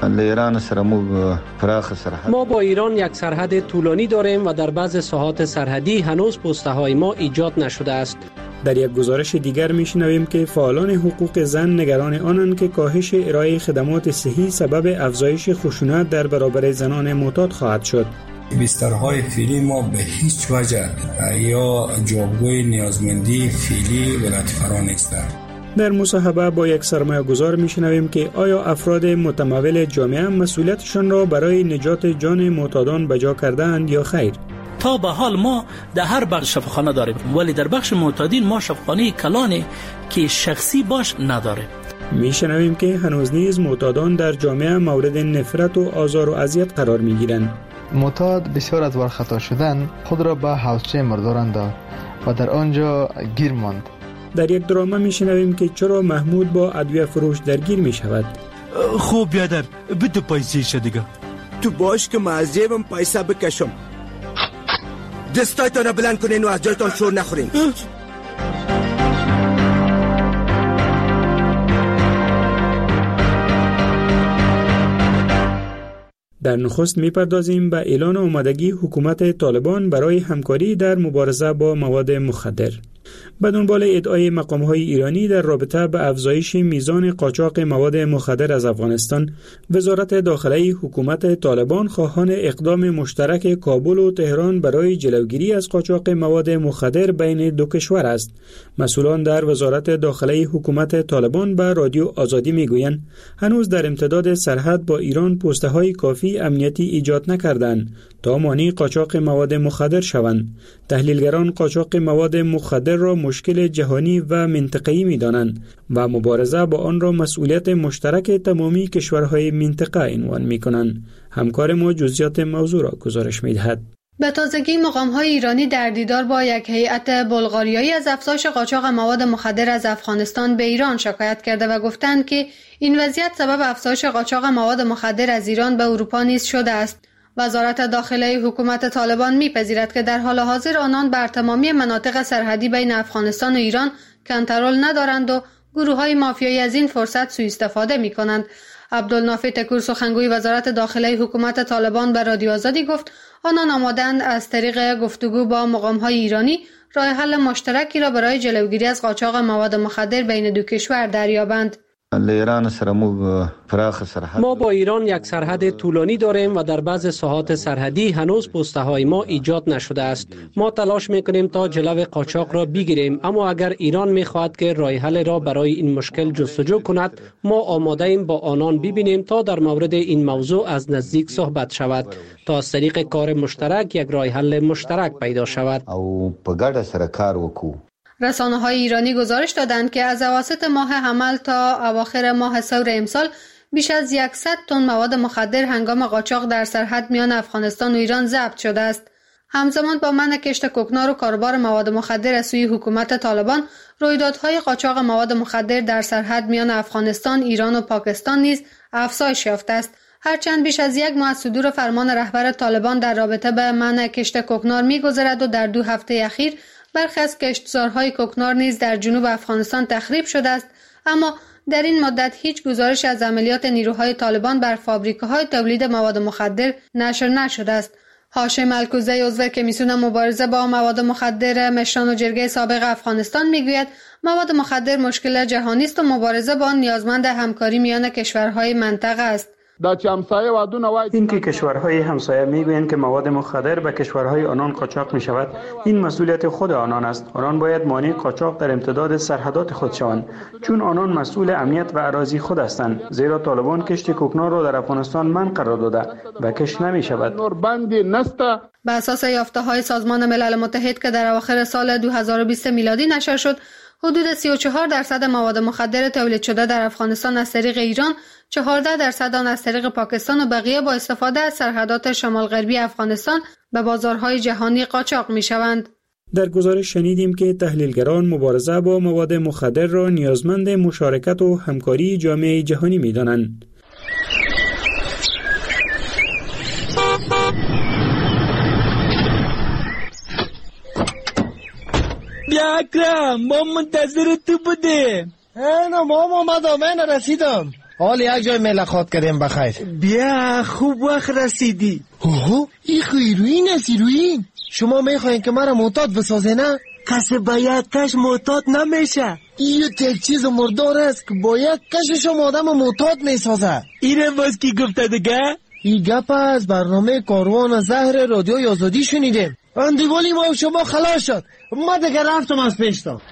ما با ایران یک سرحد طولانی داریم و در بعض ساحات سرحدی هنوز پسته های ما ایجاد نشده است. در یک گزارش دیگر میشنویم که فعالان حقوق زن نگران آنند که کاهش ارائه خدمات صحی سبب افزایش خشونت در برابر زنان معتاد خواهد شد. بسترهای فعلی ما به هیچ وجه یا جوابگوی نیازمندی فعلی ولایت فرا نیستند. در مصاحبه با یک سرمایه‌گذار میشنویم که آیا افراد متمول جامعه مسئولیتشان را برای نجات جان معتادان بجا کردند یا خیر؟ تا به حال ما در هر بخش شفاخانه داریم، ولی در بخش معتادین ما شفاخانه کلانی که شخصی باش نداره. میشنویم که هنوز نیز معتادان در جامعه مورد نفرت و آزار و اذیت قرار میگیرند. معتاد بسیار از ورخطا شدن خود را به حوضچه مردار انداخت و در آنجا گیر ماند. در یک درامه میشنویم که چرا محمود با ادویه فروش درگیر میشود. خوب بیادر بده پیسه دیگه. تو باش که من از جیبم پیسه بکشم. دستایتان بلند کنین و از جایتان شور نخورین. در نخست میپردازیم به اعلان آمادگی حکومت طالبان برای همکاری در مبارزه با مواد مخدر. به دنبال ادعای مقام‌های ایرانی در رابطه به افزایش میزان قاچاق مواد مخدر از افغانستان، وزارت داخلی حکومت طالبان خواهان اقدام مشترک کابل و تهران برای جلوگیری از قاچاق مواد مخدر بین دو کشور است. مسئولان در وزارت داخلی حکومت طالبان به رادیو آزادی میگویند هنوز در امتداد سرحد با ایران پسته‌های کافی امنیتی ایجاد نکردند تا مانع قاچاق مواد مخدر شوند. تحلیلگران قاچاق مواد مخدر را مشکل جهانی و منطقه‌ای می‌دانند و مبارزه با آن را مسئولیت مشترک تمامی کشورهای منطقه عنوان می‌کنند. همکار ما جزئیات موضوع را گزارش می‌دهد. به تازگی مقام‌های ایرانی در دیدار با یک هیئت بلغاریایی از افزایش قاچاق مواد مخدر از افغانستان به ایران شکایت کرده و گفتند که این وضعیت سبب افزایش قاچاق مواد مخدر از ایران به اروپا نیز شده است. وزارت داخلی حکومت طالبان می‌پذیرد که در حال حاضر آنان بر تمامی مناطق سرحدی بین افغانستان و ایران کنترل ندارند و گروه‌های مافیایی از این فرصت سوء استفاده می‌کنند. عبدالنافع تکور سخنگوی وزارت داخلی حکومت طالبان به رادیو آزادی گفت آنان آمادند از طریق گفتگو با مقام‌های ایرانی راه حل مشترکی را برای جلوگیری از قاچاق مواد مخدر بین دو کشور دریابند. ما با ایران یک سرحد طولانی داریم و در بعض ساحات سرحدی هنوز پسته‌های ما ایجاد نشده است. ما تلاش میکنیم تا جلو قاچاق را بگیریم، اما اگر ایران میخواهد که راه حل را برای این مشکل جستجو کند، ما آماده ایم با آنان ببینیم تا در مورد این موضوع از نزدیک صحبت شود تا از طریق کار مشترک یک راه حل مشترک پیدا شود. رسانه‌های ایرانی گزارش دادند که از اواسط ماه حمل تا اواخر ماه ثور امسال بیش از 100 تن مواد مخدر هنگام قاچاق در سرحد میان افغانستان و ایران ضبط شده است. همزمان با منع کشت کوکنار و کاروبار مواد مخدر از سوی حکومت طالبان، رویدادهای قاچاق مواد مخدر در سرحد میان افغانستان، ایران و پاکستان نیز افزایش یافته است. هرچند بیش از یک ماه از صدور فرمان رهبر طالبان در رابطه به منع کشت کوکنار می‌گذرد و در 2 هفته اخیر برخی از کشتزارهای کوکنار نیز در جنوب افغانستان تخریب شده است، اما در این مدت هیچ گزارش از عملیات نیروهای طالبان بر فابریکه‌های تولید مواد مخدر نشر نشده است. هاشم الکوزی عضو کمیسیون مبارزه با مواد مخدر مشران و جرگه سابق افغانستان میگوید مواد مخدر مشکل جهانی است و مبارزه با آن نیازمند همکاری میان کشورهای منطقه است. این که کشورهای همسایه میگویند که مواد مخدر به کشورهای آنان قاچاق می شود، این مسئولیت خود آنان است. آنان باید مانع قاچاق در امتداد سرحدات خود شوند، چون آنان مسئول امنیت و اراضی خود هستند. زیرا طالبان کشت کوکنار را در افغانستان منع قرار داده و کشت نمی شود. به اساس یافته‌های سازمان ملل متحد که در اواخر سال 2020 میلادی نشر شد، حدود 34% مواد مخدر تولید شده در افغانستان از طریق ایران، 14% آن از طریق پاکستان و بقیه با استفاده از سرحدات شمال غربی افغانستان به بازارهای جهانی قاچاق می شوند. در گزارش شنیدیم که تحلیلگران مبارزه با مواد مخدر را نیازمند مشارکت و همکاری جامعه جهانی می دانند. بیا اکرم، ما منتظر تو بودیم. اینا ماما من رسیدم. حال یک جای ملاقات کردیم بخیر. بیا خوب وقت رسیدی. اوه این خیروین است. ایروین شما میخواین که مرا معتاد بسازه نه؟ کسی با یک کش معتاد نمیشه. این یک چیز مردار است که با یک کشش آدم معتاد میسازه. اینه باز کی گفته دیگه؟ این گپ از برنامه کاروان زهر رادیوی آزادی شنیدیم. اندیوالی ما و شما خلاص شد. ما دیگه رفتم از پیشتا.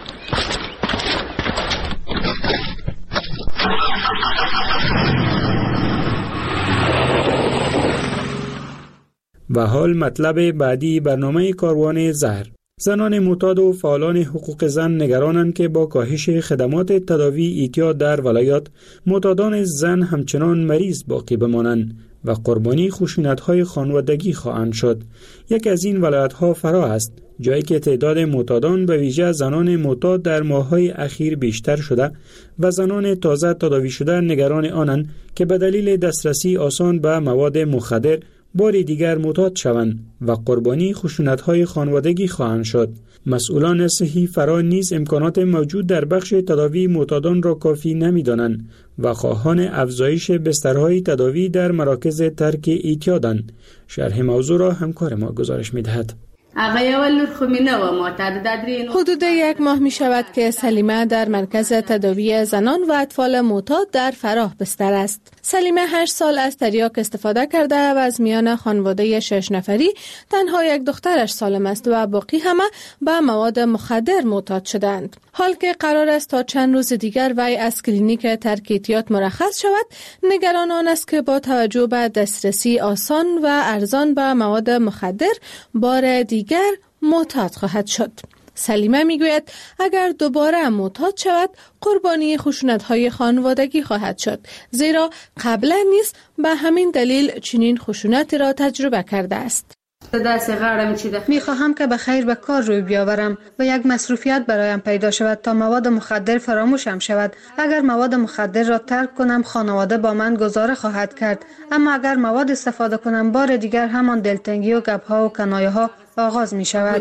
و حال مطلب بعدی برنامه کاروان زهر. زنان معتاد و فعالان حقوق زن نگرانند که با کاهش خدمات تداوی اعتیاد در ولایات، معتادان زن همچنان مریض باقی بمانند و قربانی خشونت‌های خانوادگی خواهند شد. یک از این ولایت‌ها فرا است، جایی که تعداد معتادان به ویژه زنان معتاد در ماه‌های اخیر بیشتر شده و زنان تازه تداوی شده نگران آنند که به دلیل دسترسی آسان به مواد مخدر بار دیگر معتاد شوند و قربانی خشونت‌های خانوادگی خواهند شد. مسئولان صحی فرا نیز امکانات موجود در بخش تداوی معتادان را کافی نمی‌دانند و خواهان افزایش بسترهای تداوی در مراکز ترک اعتیادند. شرح موضوع را همکار ما گزارش می‌دهد. حدود 1 ماه می شود که سلیمه در مرکز تداوی زنان و اطفال معتاد در فراه بستر است. سلیمه 8 سال از تریاک استفاده کرده و از میان خانواده 6 نفری تنها 1 دخترش سالم است و باقی همه به مواد مخدر معتاد شدند. حال که قرار است تا چند روز دیگر وی از کلینیک ترک اعتیاد مرخص شود، نگران آن است که با توجه به دسترسی آسان و ارزان به مواد مخدر بار دیگر معتاد خواهد شد. سلیمه میگوید اگر دوباره معتاد شود قربانی خشونت‌های خانوادگی خواهد شد، زیرا قبلا نیز به همین دلیل چنین خشونتی را تجربه کرده است. میخواهم که به خیر به کار روی بیاورم و یک مصروفیت برایم پیدا شود تا مواد مخدر فراموشم شود. اگر مواد مخدر را ترک کنم خانواده با من گذاره خواهد کرد، اما اگر مواد استفاده کنم بار دیگر همان دلتنگی و گپ‌ها و کنایه‌ها آغاز می شود.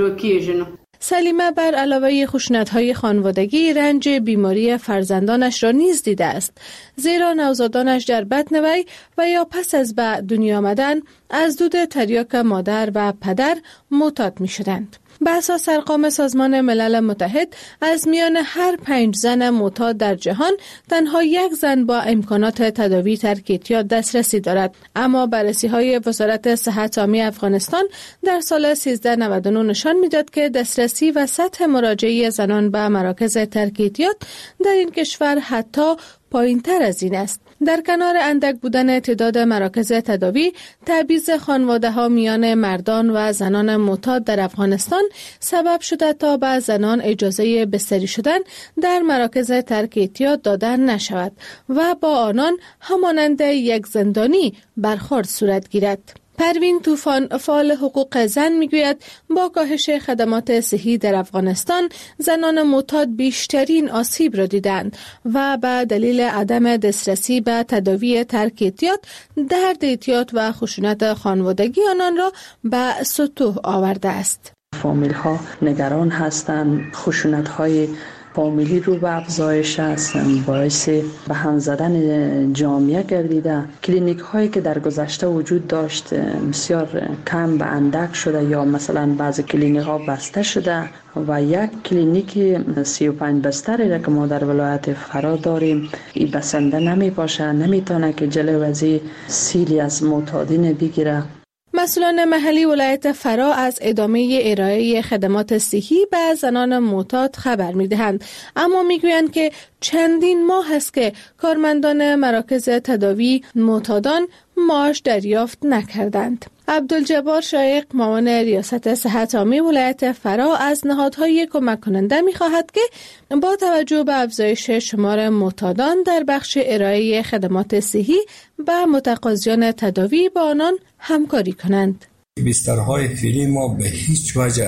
سلیمه بر علاوه خشونت‌های خانوادگی رنج بیماری فرزندانش را نیز دیده است، زیرا نوزادانش در بطن وی و یا پس از به دنیا آمدن از دود تریاک مادر و پدر معتاد می شدند. به اساس ارقام سازمان ملل متحد از میان هر 5 زن معتاد در جهان تنها 1 زن با امکانات تداوی ترک اعتیاد دسترسی دارد، اما بررسی‌های وزارت صحت عامه افغانستان در سال 1399 نشان می‌داد که دسترسی و سطح مراجعه زنان به مراکز ترک اعتیاد در این کشور حتی پایین‌تر از این است. در کنار اندک بودن تعداد مراکز تداوی، تبعیض خانواده‌ها میان مردان و زنان معتاد در افغانستان سبب شده تا به زنان اجازه بستری شدن در مراکز ترک اعتیاد داده نشود و با آنان همانند یک زندانی برخورد صورت گیرد. پروین طوفان فعال حقوق زن میگوید با کاهش خدمات صحی در افغانستان زنان معتاد بیشترین آسیب را دیدند و به دلیل عدم دسترسی به تداوی ترک اعتیاد درد اعتیاد و خشونت خانوادگی آنان را به سطوح آورده است. فامیل ها نگران هستند، خشونت های فامیلی رو به افزایش است، باعث به هم زدن جامعه گردیده. کلینیک هایی که در گذشته وجود داشت بسیار کم به اندک شده یا مثلا بعضی کلینیک ها بسته شده و یک کلینیک 35 بستری را که ما در ولایت فرا داریم این بسنده نمی باشه، نمیتونه که جلوی از سیلی از معتادین بگیره. مسئولان محلی ولایت فرا از ادامه ارائه خدمات صحی به زنان معتاد خبر می‌دهند، اما می‌گویند که چندین ماه است که کارمندان مراکز تداوی معتادان معاش دریافت نکردند. عبدالجبار شایق معاون ریاست صحت عامه ولایت فرا از نهادهای کمک کننده می‌خواهد که با توجه به افزایش شمار معتادان در بخش ارائه خدمات صحی به متقاضیان تداوی با آنان همکاری کنند. بسترهای فعلی ما به هیچ وجه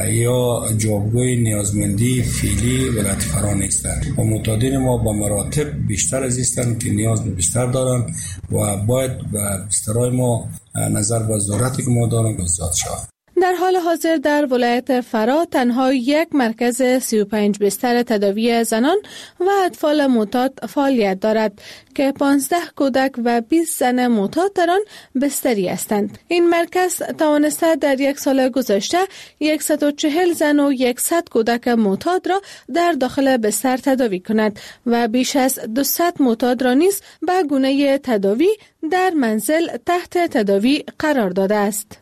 یا جوابگوی نیازمندی فعلی ولایت فرا نیستند و معتادین ما با مراتب بیشتر از هستند که نیاز به بستر دارند و باید به بسترهای ما نظر به ضرورتی که ما داریم زیاد شود. در حال حاضر در ولایت فرا تنها یک مرکز 35 بستر تداوی زنان و اطفال معتاد فعالیت دارد که 15 کودک و 20 زن معتاد در آن بستری هستند. این مرکز توانسته در یک سال گذشته 140 زن و 100 کودک معتاد را در داخل بستر تداوی کند و بیش از 200 معتاد را نیز به گونه تداوی در منزل تحت تداوی قرار داده است.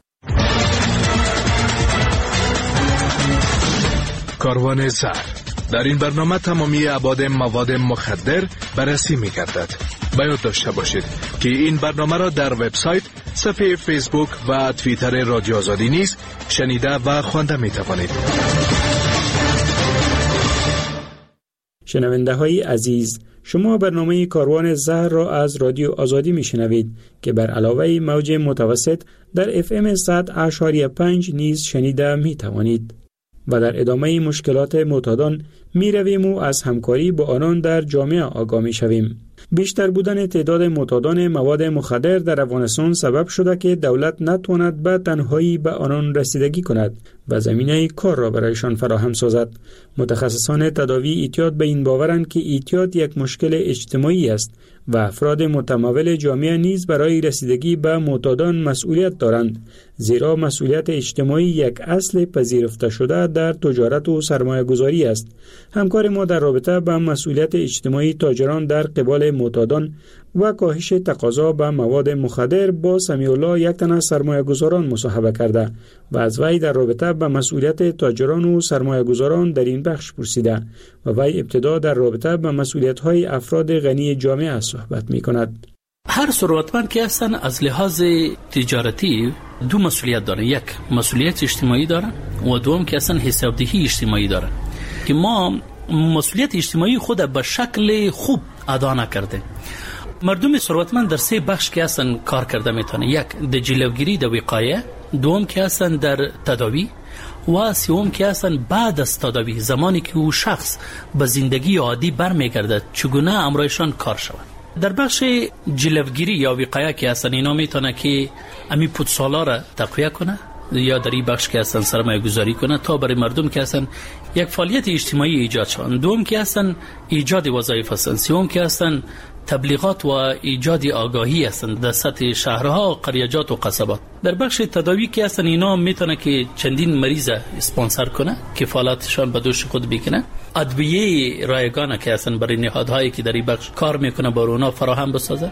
کاروان زهر. در این برنامه تمامی ابعاد مواد مخدر بررسی می‌گردد. باید داشته باشید که این برنامه را در وبسایت، صفحه فیسبوک و توییتر رادیو آزادی نیز شنیده و خوانده می‌توانید. شنونده‌های عزیز، شما برنامه کاروان زهر را از رادیو آزادی میشنوید که بر علاوه موج متوسط در FM 100.5 نیز شنیده میتوانید. و در ادامه مشکلات معتادان می رویم و از همکاری با آنان در جامعه آگاه می شویم. بیشتر بودن تعداد معتادان مواد مخدر در افغانستان سبب شده که دولت نتواند به تنهایی به آنان رسیدگی کند و زمینه کار را برایشان فراهم سازد. متخصصان تداوی اعتیاد به این باورند که اعتیاد یک مشکل اجتماعی است و افراد متمول جامعه نیز برای رسیدگی به معتادان مسئولیت دارند، زیرا مسئولیت اجتماعی یک اصل پذیرفته شده در تجارت و سرمایه گذاری است. همکار ما در رابطه با مسئولیت اجتماعی تاجران در قبال معتادان و کاهش تقاضا به مواد مخدر با سمیع الله، یک تن از سرمایه گذاران، مصاحبه کرده و از وی در رابطه با مسئولیت تاجران و سرمایه گذاران در این بخش پرسیده و وی ابتدا در رابطه با مسئولیت های افراد غنی جامعه صحبت می کند. هر ثروتمند که هستن از لحاظ تجارتی دو مسئولیت دارن، یک مسئولیت اجتماعی دارن و دوم که اصلا حسابدهی اجتماعی دارن که ما مسئولیت اجتماعی خود به شکل خوب ادا نکرده. مردم ثروتمند در سه بخش که اصلا کار کرده میتونه، یک در جلوگیری در وقایه، دوم که اصلا در تداوی و سوم که اصلا بعد از تداوی، زمانی که او شخص به زندگی عادی برمیگرده چگونه امرایشان کار شود. در بخش جلوگیری یا وقایه که اصلا اینا میتونه که امی پودسالا را تقویه کنه یا در این بخش که اصلا سرمایه گذاری کنه تا برای مردم که اصلا یک فعالیت اجتماعی ایجاد شوند، دوم که اصلا ایجاد وظایف هستند، سوم که اصلا تبلیغات و ایجاد آگاهی هستند در سطح شهرها، قریجات و قصبات. در بخش تداوی که اصلا اینا میتونه که چندین مریض اسپانسر کنه، کفالتشان به دوش خود بکنه، ادویه رایگان که اصلا برای نهادهایی که در این بخش کار میکنه بر اونا فراهم بسازه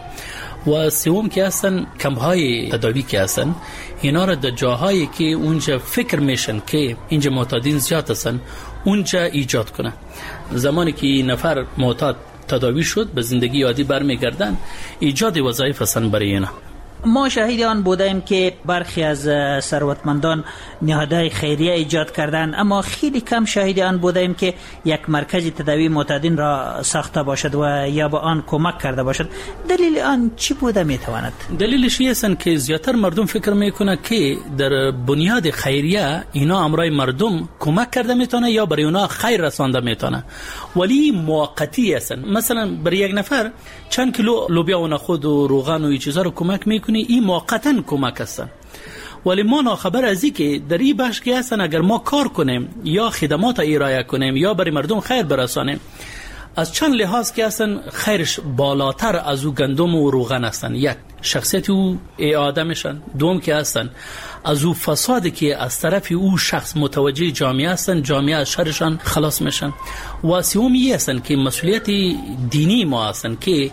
و سوم که اصلا کمپ‌های تداوی که اصلا اینا را در جاهایی که اونجا فکر میشن که اینجا معتادین زیاد هستن اونجا ایجاد کنه. زمانی که نفر معتاد تداوی شد به زندگی عادی برمیگردن، ایجاد وظایف هستن برای اینا. ما شاهد آن بودیم که برخی از ثروتمندان نهادهای خیریه ایجاد کردند، اما خیلی کم شاهد آن بودیم که یک مرکز تداوی معتادین را ساخته باشد و یا به آن کمک کرده باشد. دلیل آن چی بوده میتواند؟ دلیلش این است که زیاتر مردم فکر میکنه که در بنیاد خیریه اینا امرای مردم کمک کرده میتونه یا برای اونا خیر رسانده میتونه، ولی موقتی هستن. مثلا برای یک نفر چند کیلو لوبیا و نخود و روغن و این چیزا رو کمک میکنه، این موقتا کمک هستن، ولی ما ناخبر از این که در این بخش که هستن اگر ما کار کنیم یا خدمات ارائه کنیم یا برای مردم خیر برسانیم، از چند لحاظ که هستن خیرش بالاتر از او گندم و روغن هستن. یک، شخصیت او اعاده میشن، دوم که هستن از او فسادی که از طرف او شخص متوجه جامعه هستن، جامعه از شرشان خلاص میشن، و سومی هستن که مسئولیت دینی ما هستن که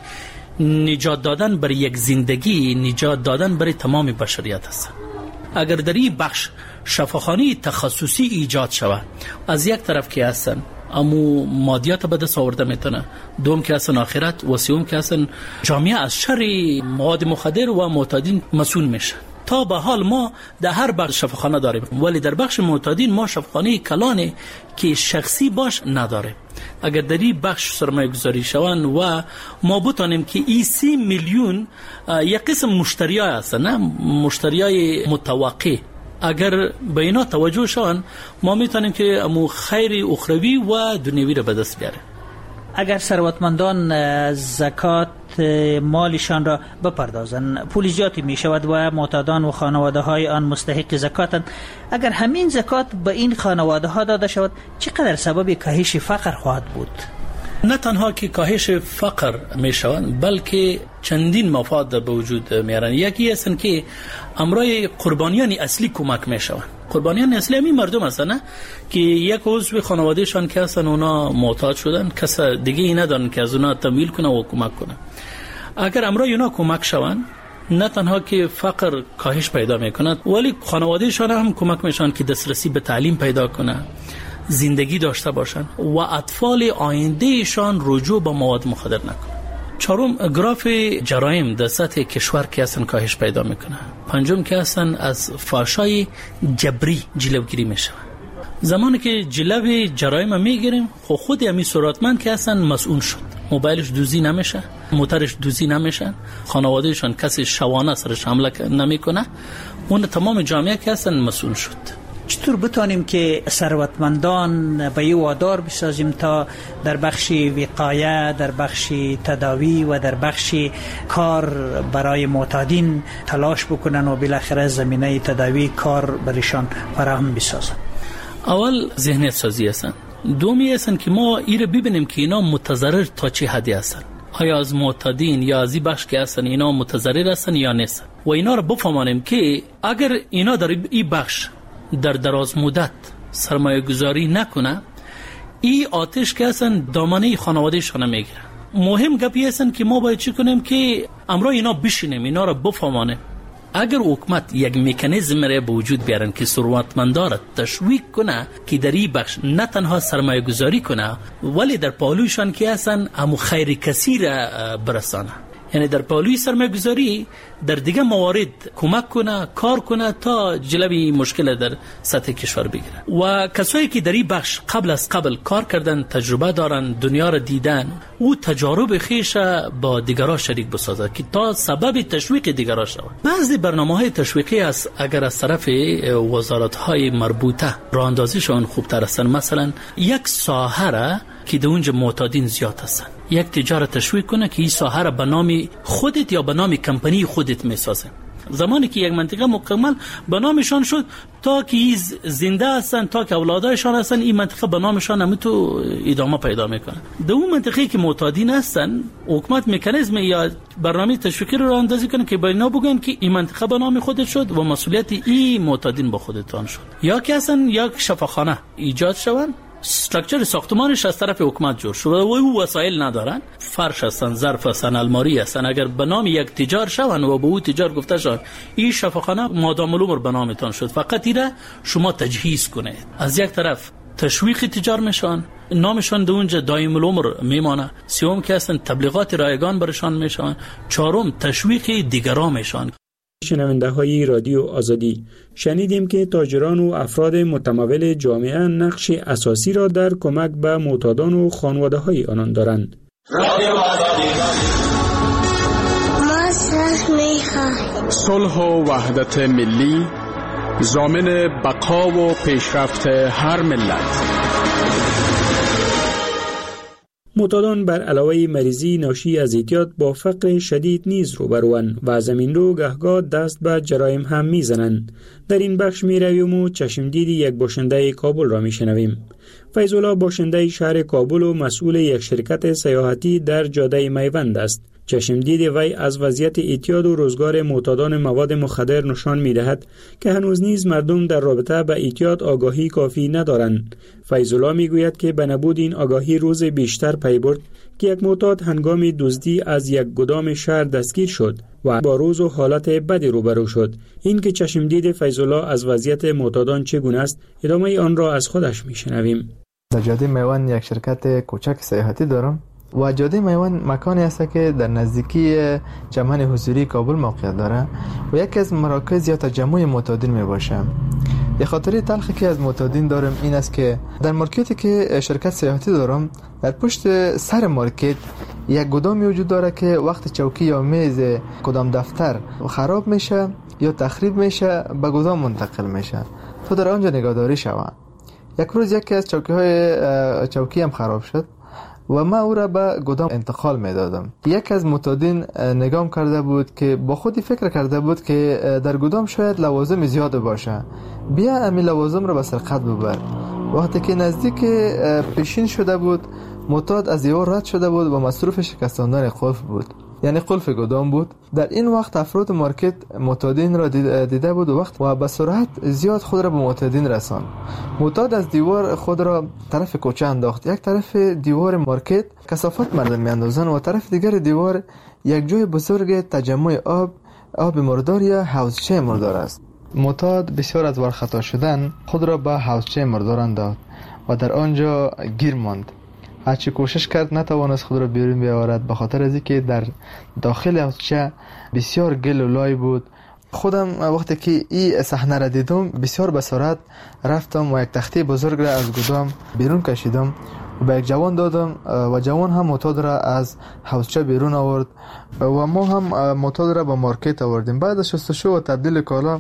نجات دادن برای یک زندگی، نجات دادن برای تمام بشریت هست. اگر در این بخش شفاخانه تخصصی ایجاد شود، از یک طرف که هستن امو مادیات به دست آورده میتونه، دوم که هستن آخرت، و سوم که هستن جامعه از شر مواد مخدر و معتادین مسئول میشه. تا به حال ما در هر بخش شفاخانه داریم، ولی در بخش معتادین ما شفاخانه کلانه که شخصی باش نداره. اگر در این بخش سرمایه گذاری شوند و ما بتانیم که این 30 میلیون یک قسم مشتری ها هستن، نه مشتری های متوقع، اگر به اینا توجه شوند ما میتونیم که امو خیر اخروی و دنیوی رو به دست بیاره. اگر ثروتمندان زکات مالشان را بپردازند، پول زیادی می شود و معتادان و خانواده های آن مستحق زکاتند. اگر همین زکات به این خانواده ها داده شود، چقدر سبب کاهش فقر خواهد بود؟ نه تنها که کاهش فقر می شوند، بلکه چندین مفاد به وجود میارن. یکی هستن که امرای قربانیان اصلی کمک می شوند. قربانیان اصلی همین مردم هستن که یک عضو خانوادهشان که هستن اونا معتاد شدن، کس دیگه ای ندارن که از اونا تمویل کنه و کمک کنه. اگر امرای اونا کمک شوند، نه تنها که فقر کاهش پیدا میکند، ولی خانوادهشان هم کمک میشن که دسترسی به تعلیم پیدا کنه، زندگی داشته باشن و اطفال آیندهشان رجوع به مواد مخدر نکنه. چهارم، گراف جرایم در سطح کشور که اصلا کاهش پیدا میکنه. پنجم که اصلا از فحشای جبری جلوگیری میشه. زمانی که جلو جرایم میگیریم، خود همین ثروتمند که اصلا مسئول شد، موبایلش دوزی نمیشه، موترش دوزی نمیشن، خانوادهشان کسی شوانه سرش حمله نمیکنه، اون تمام جامعه که اصلا مسئول شد. چطور بتانیم که ثروتمندان به این وادار بسازیم تا در بخش وقایه، در بخش تداوی و در بخش کار برای معتادین تلاش بکنن و بالاخره زمینه تداوی کار برشان فراهم بسازن. اول ذهنیت سازی هستن، دومی هستن که ما ایره ببینیم که اینا متضرر تا چه حدی هستن، آیا از معتادین یا از این بخش که هستن اینا متضرر هستن یا نیستن و اینا رو بفهمانیم که اگر اینا در این بخش در دراز مدت سرمایه گذاری نکنه، این آتش که هستن دامنه خانواده شانه میگیره. مهم گپی هستن که ما باید چی کنیم که امرا اینا بشینیم، اینا رو بفهمانیم. اگر حکومت یک مکانیزم را به وجود بیارن که ثروتمندان را تشویق کنه که در این بخش نه تنها سرمایه گذاری کنه ولی در پالویشان که هستن همو خیر کسی را برسانه، یعنی در پالوی سرمایه گذاری در دیگه موارد کمک کنه، کار کنه تا جلوی مشکل در سطح کشور بگیره. و کسایی که در این بخش قبل کار کردن، تجربه دارن، دنیا را دیدن، او تجارب خیش با دیگران شریک بسازه که تا سبب تشویق دیگران شود. بعضی برنامه‌های تشویقی است اگر از طرف وزارت‌های مربوطه راه اندازی شون خوبتر هستن. مثلا یک ساحه را که در اونجا معتادین زیاد هستن، یک تجارت تشویق کنه که این ساحه را به نام خودت یا به نام کمپانی خودت میسازه. زمانی که یک منطقه مکمل به نامشان شد، تا که زنده هستن، تا که اولادایشان هستن، این منطقه به نامشان هم تو ادامه پیدا میکنه. در اون منطقه که معتادین هستن، حکومت مکانیزم یا برنامه تشویقی رو اندازی کنه که با اینا بگن که این منطقه به نام خودت شد و مسئولیت این معتادین با خودتان شد. یا که اصلا یک شفاخانه ایجاد شون، استراکچر ساختمانش از طرف حکومت جور شده و او وسایل ندارن، فرش هستن، ظرف هستن، الماری هستن، اگر به نام یک تجار شون و به او تجار گفته شد این شفاخانه مادام العمر به نامتان شد، فقط ایره شما تجهیز کنه. از یک طرف تشویق تجار میشن، نامشان در اونجا دائم العمر میمانه. سوم که هستن تبلیغات رایگان برشان میشن. چهارم تشویق دیگران میشن. شنونده های رادیو آزادی، شنیدیم که تاجران و افراد متمول جامعه نقش اساسی را در کمک به معتادان و خانواده های آنان دارند. رادیو آزادی. ما صلح و وحدت ملی ضامن بقا و پیشرفت هر ملت. معتادان بر علاوه مریضی ناشی از اعتیاد با فقر شدید نیز روبروند و زمین رو گهگاه دست به جرایم هم میزنند. در این بخش می رویم و چشمدید یک باشنده کابل را می شنویم. فیض الله باشنده شهر کابل و مسئول یک شرکت سیاحتی در جاده میوند است. چشمدید وی از وضعیت اعتیاد و روزگار معتادان مواد مخدر نشان می‌دهد که هنوز نیز مردم در رابطه با اعتیاد آگاهی کافی ندارند. فیض الله میگوید که به نبود این آگاهی روز بیشتر پی برد که یک معتاد هنگام دزدی از یک گدام شهر دستگیر شد و با روز و حالت بدی روبرو شد. این که چشمدید فیض الله از وضعیت معتادان چگونه است، ادامه آن را از خودش میشنویم. در جاده میوند یک شرکت کوچک سیاحتی دارم و جاده میوند مکانی است که در نزدیکی چمن حضوری کابل موقعیت داره و یکی از مراکز یا تجمع معتادین می باشه. یه خاطره تلخی که از معتادین دارم این است که در مارکتی که شرکت سیاحتی دارم، در پشت سر مارکت یک گدامی وجود داره که وقت چوکی یا میز کدام دفتر خراب میشه یا تخریب میشه به گدام منتقل میشه تا در آنجا نگهداری شود. یک روز یکی از چوکی هم خراب شد و من او را به گدام انتقال میدادم. یک از معتادین نگام کرده بود که با خودی فکر کرده بود که در گدام شاید لوازم زیاد باشه، بیا امی لوازم را به سرقت ببر. وقتی که نزدیک پیشین شده بود، معتاد از دیوار رد شده بود و مصروف شکستاندن قلف بود، یعنی قلف گدام بود. در این وقت افراد مارکت معتادین را دیده بود و به سرعت زیاد خود را به معتادین رساند. معتاد از دیوار خود را طرف کوچه انداخت. یک طرف دیوار مارکت کثافت مردم میاندازند و طرف دیگر دیوار یک جای بزرگ تجمع آب مردار یا حوضچه مردار است. معتاد بسیار از ورخطا شدن خود را به حوضچه مردار انداخت و در آنجا گیر ماند. هرچی کوشش کرد نتوانست خود را بیرون بیاورد به خاطر از اینکه در داخل حوضچه بسیار گل و لای بود. خودم وقتی که این صحنه را دیدم بسیار به سرعت رفتم و یک تخته بزرگ را از گدام بیرون کشیدم و به یک جوان دادم و جوان هم معتاد را از حوضچه بیرون آورد و ما هم معتاد را به مارکت آوردیم. بعد از شستشو و تبدیل کالا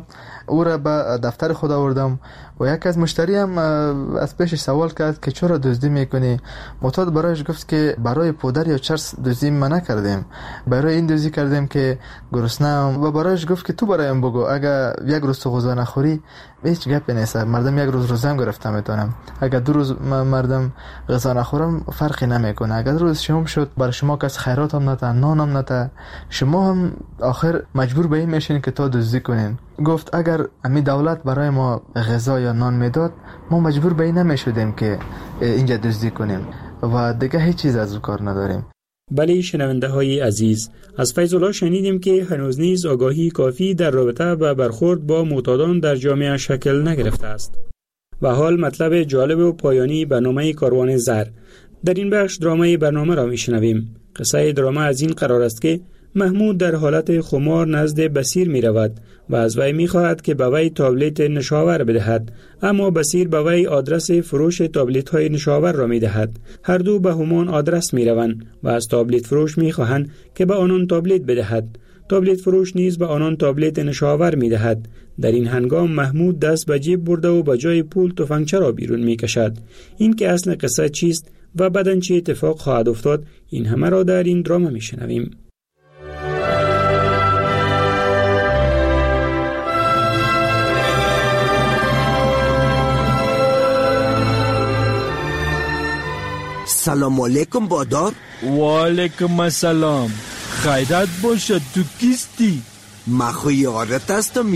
او را به دفتر خود آوردم و یک از مشتری هم از پیش سوال کرد که چرا دزدی میکنی. معتاد برایش گفت که برای پودر یا چرس دزدی ما نکردیم، برای این دزدی کردیم که گرسنه‌ام. و برایش گفت که تو برایم بگو اگر یک روز تو غذا نخوری هیچ گپی نیست، مردم یک روز روزه هم گرفته میتونم، اگر 2 روز مردم غذا نخورم فرقی نمیکنه، اگر روز شما شد برای شما کس خیرات هم نته، نان هم نته، شما هم آخر مجبور به این میشین که تا دزدی کنین. گفت اگر امی دولت برای ما غذا یا نان میداد ما مجبور به این نمیشدیم که اینجا دزدی کنیم و دیگه هیچ چیز از کار نداریم. بله شنونده های عزیز، از فیض الله شنیدیم که هنوز نیز آگاهی کافی در رابطه و برخورد با معتادان در جامعه شکل نگرفته است. و حال مطلب جالب و پایانی برنامه کاروان زر. در این بخش درامای برنامه را میشنویم. قصه درامه از این قرار است که محمود در حالت خمار نزد بصیر می رود و از وی می خواهد که به وی تابلت نشاور بدهد، اما بصیر به وی آدرس فروش تابلت های نشاور را می دهد. هر دو به همان آدرس می روند و از تابلت فروش می خواهند که به آنان تابلت بدهد. تابلت فروش نیز به آنان تابلت نشاور می دهد. در این هنگام محمود دست به جیب برده و به جای پول تفنگچه را بیرون می کشد. این که اصل قصه چیست و بعداً چه اتفاق خواهد افتاد، این همه را در این دراما می شنویم. سلام علیکم بادار. و علیکم السلام. خیرت باشد. تو کیستی؟ ما خو یارت هستم.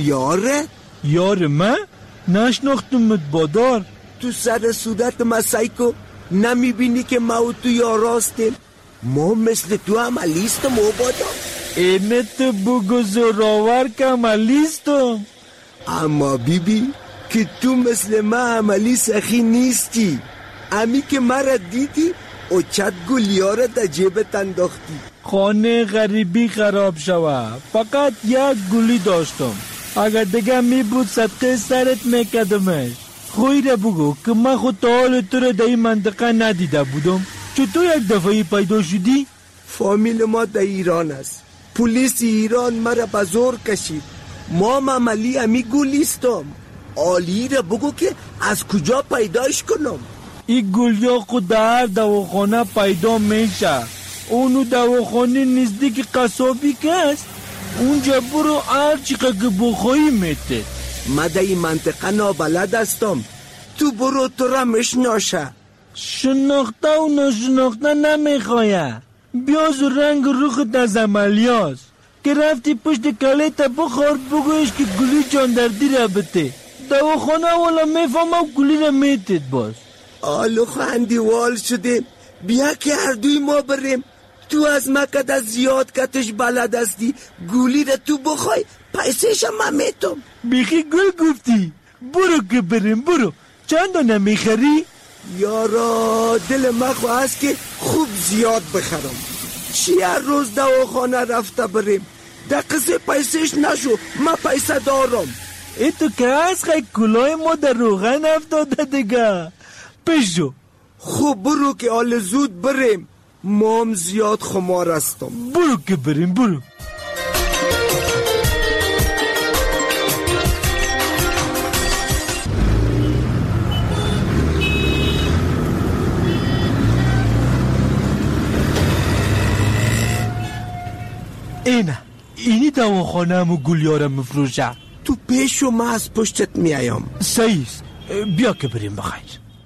یار من؟ نشناختمت بادار. تو سر صورت ما سایکو نمیبینی که ما و تو یاراستیم؟ ما مثل تو عملیستم و بادار. اینت بگو زراور که عملیستم. اما بیبی که تو مثل ما عملی سخی نیستی. امی که مرا دیدی او چت گلیا را در جیبت انداختی. خانه غریبی خراب شوه، فقط یک گلی داشتم، اگر دیگه می بود صدقه سرت میکدمش. خوی را بگو که من خود تا حال تو را در این منطقه ندیده بودم. چطور یک دفعه پیدا شدی؟ فامیل ما در ایران است. پلیس ایران مرا به زور کشید. ما عملی امی گلیستم. آلی را بگو که از کجا پیداش کنم. این گلیا خود در دواخانه پیدا میشه. اونو دواخانه نزدیک قصابی که است. اونجا برو هر چیقه که بخوایی میته. ما در این منطقه نابلد هستم. تو برو تو را مشناشه. شناخته و نشناخته نمیخواه. بیاز و رنگ روخت از عملیاست که رفتی پشت کله تا بخورد بگویش که گلی جاندردی را بته. دواخانه والا میفهم و گلی را میتید باز. آلو خندیوال شده. بیا که هر دوی ما بریم. تو از مکد از زیاد کتش بلد هستی. گولی را تو بخوای پیسش هم میتم. بیخی گل گفتی. برو که بریم برو. چند نمیخری؟ یارا دل من خواه است که خوب زیاد بخرم. چی هر روز دواخانه رفته بریم. دقیقه پیسش نشو. من پیسه دارم. ای تو که از خیلی کلای ما در روغن افتاده دیگه. پیشو. خوب برو که آل زود بریم. ما هم زیاد خمار هستم. برو که بریم برو. اینی دواخانه همو گلیارم مفروشه. تو پیشو ما از پشتت میایم. سعیست. بیا که بریم بخیر.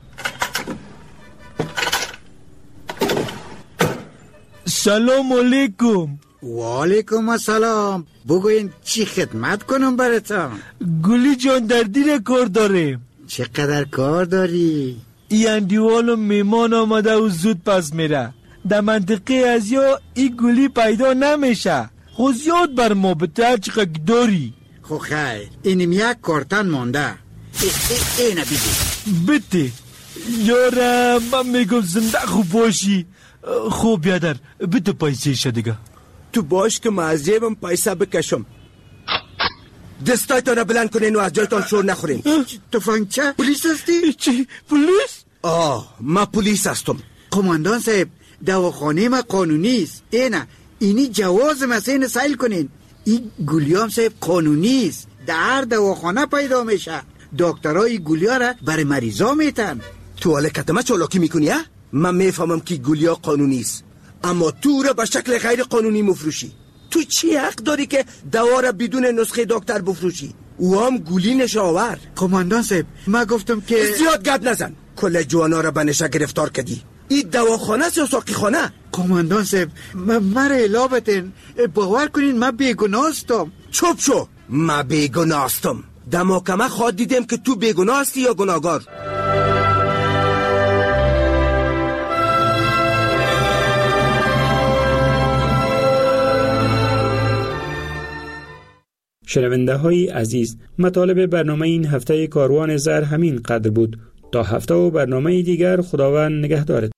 سلام علیکم. و علیکم السلام. بگوین چی خدمت کنم براتون؟ گلی جاندردی را کار داریم. چقدر کار داری؟ این اندیوال میمان آمده و زود پس میره. در منطقه از یا این گلی پیدا نمیشه. خود زیاد بر ما بته چقدر داری. خو خیر اینم یک کارتن مانده. اینه بیدی بده. یارم من میگم زنده خوب باشی. خوب بیادر بده پیسه شه دیگه. تو باش که من از جیبم پیسه بکشم. دستایتان را بلند کنین و از جایتان شور نخورین. تفنگچه؟ پولیس هستی؟ چی؟ پولیس؟ من پولیس هستم. قماندان صاحب دواخانه ما قانونی است. اینی جواز مسین سیل کنین. این گلیام صاحب قانونی است. در دواخانه پیدا میشه. دکترای گولیا را برای مریضا میتن. تو حال کتمه چالاکی میکنی ها؟ من میفهمم که گولیا قانونی است، اما تو را به شکل غیر قانونی مفروشی. تو چی حق داری که دوا را بدون نسخه دکتر بفروشی؟ او هم گولی نشاور. کماندان صاحب من گفتم که زیاد گپ نزن. کل جوانا را به نشه گرفتار کردی. این دواخانه است یا ساقی خانه؟ کماندان صاحب مرا الا بتین، باور کنین من بیگناه هستم. چوب شو. من بیگناه هستم. در محکمه خواهد دیدم که تو بیگناه هستی یا گناهگار. شنونده های عزیز، مطالب برنامه این هفته کاروان زر همین قدر بود. تا هفته و برنامه دیگر، خداوند نگهدارتان.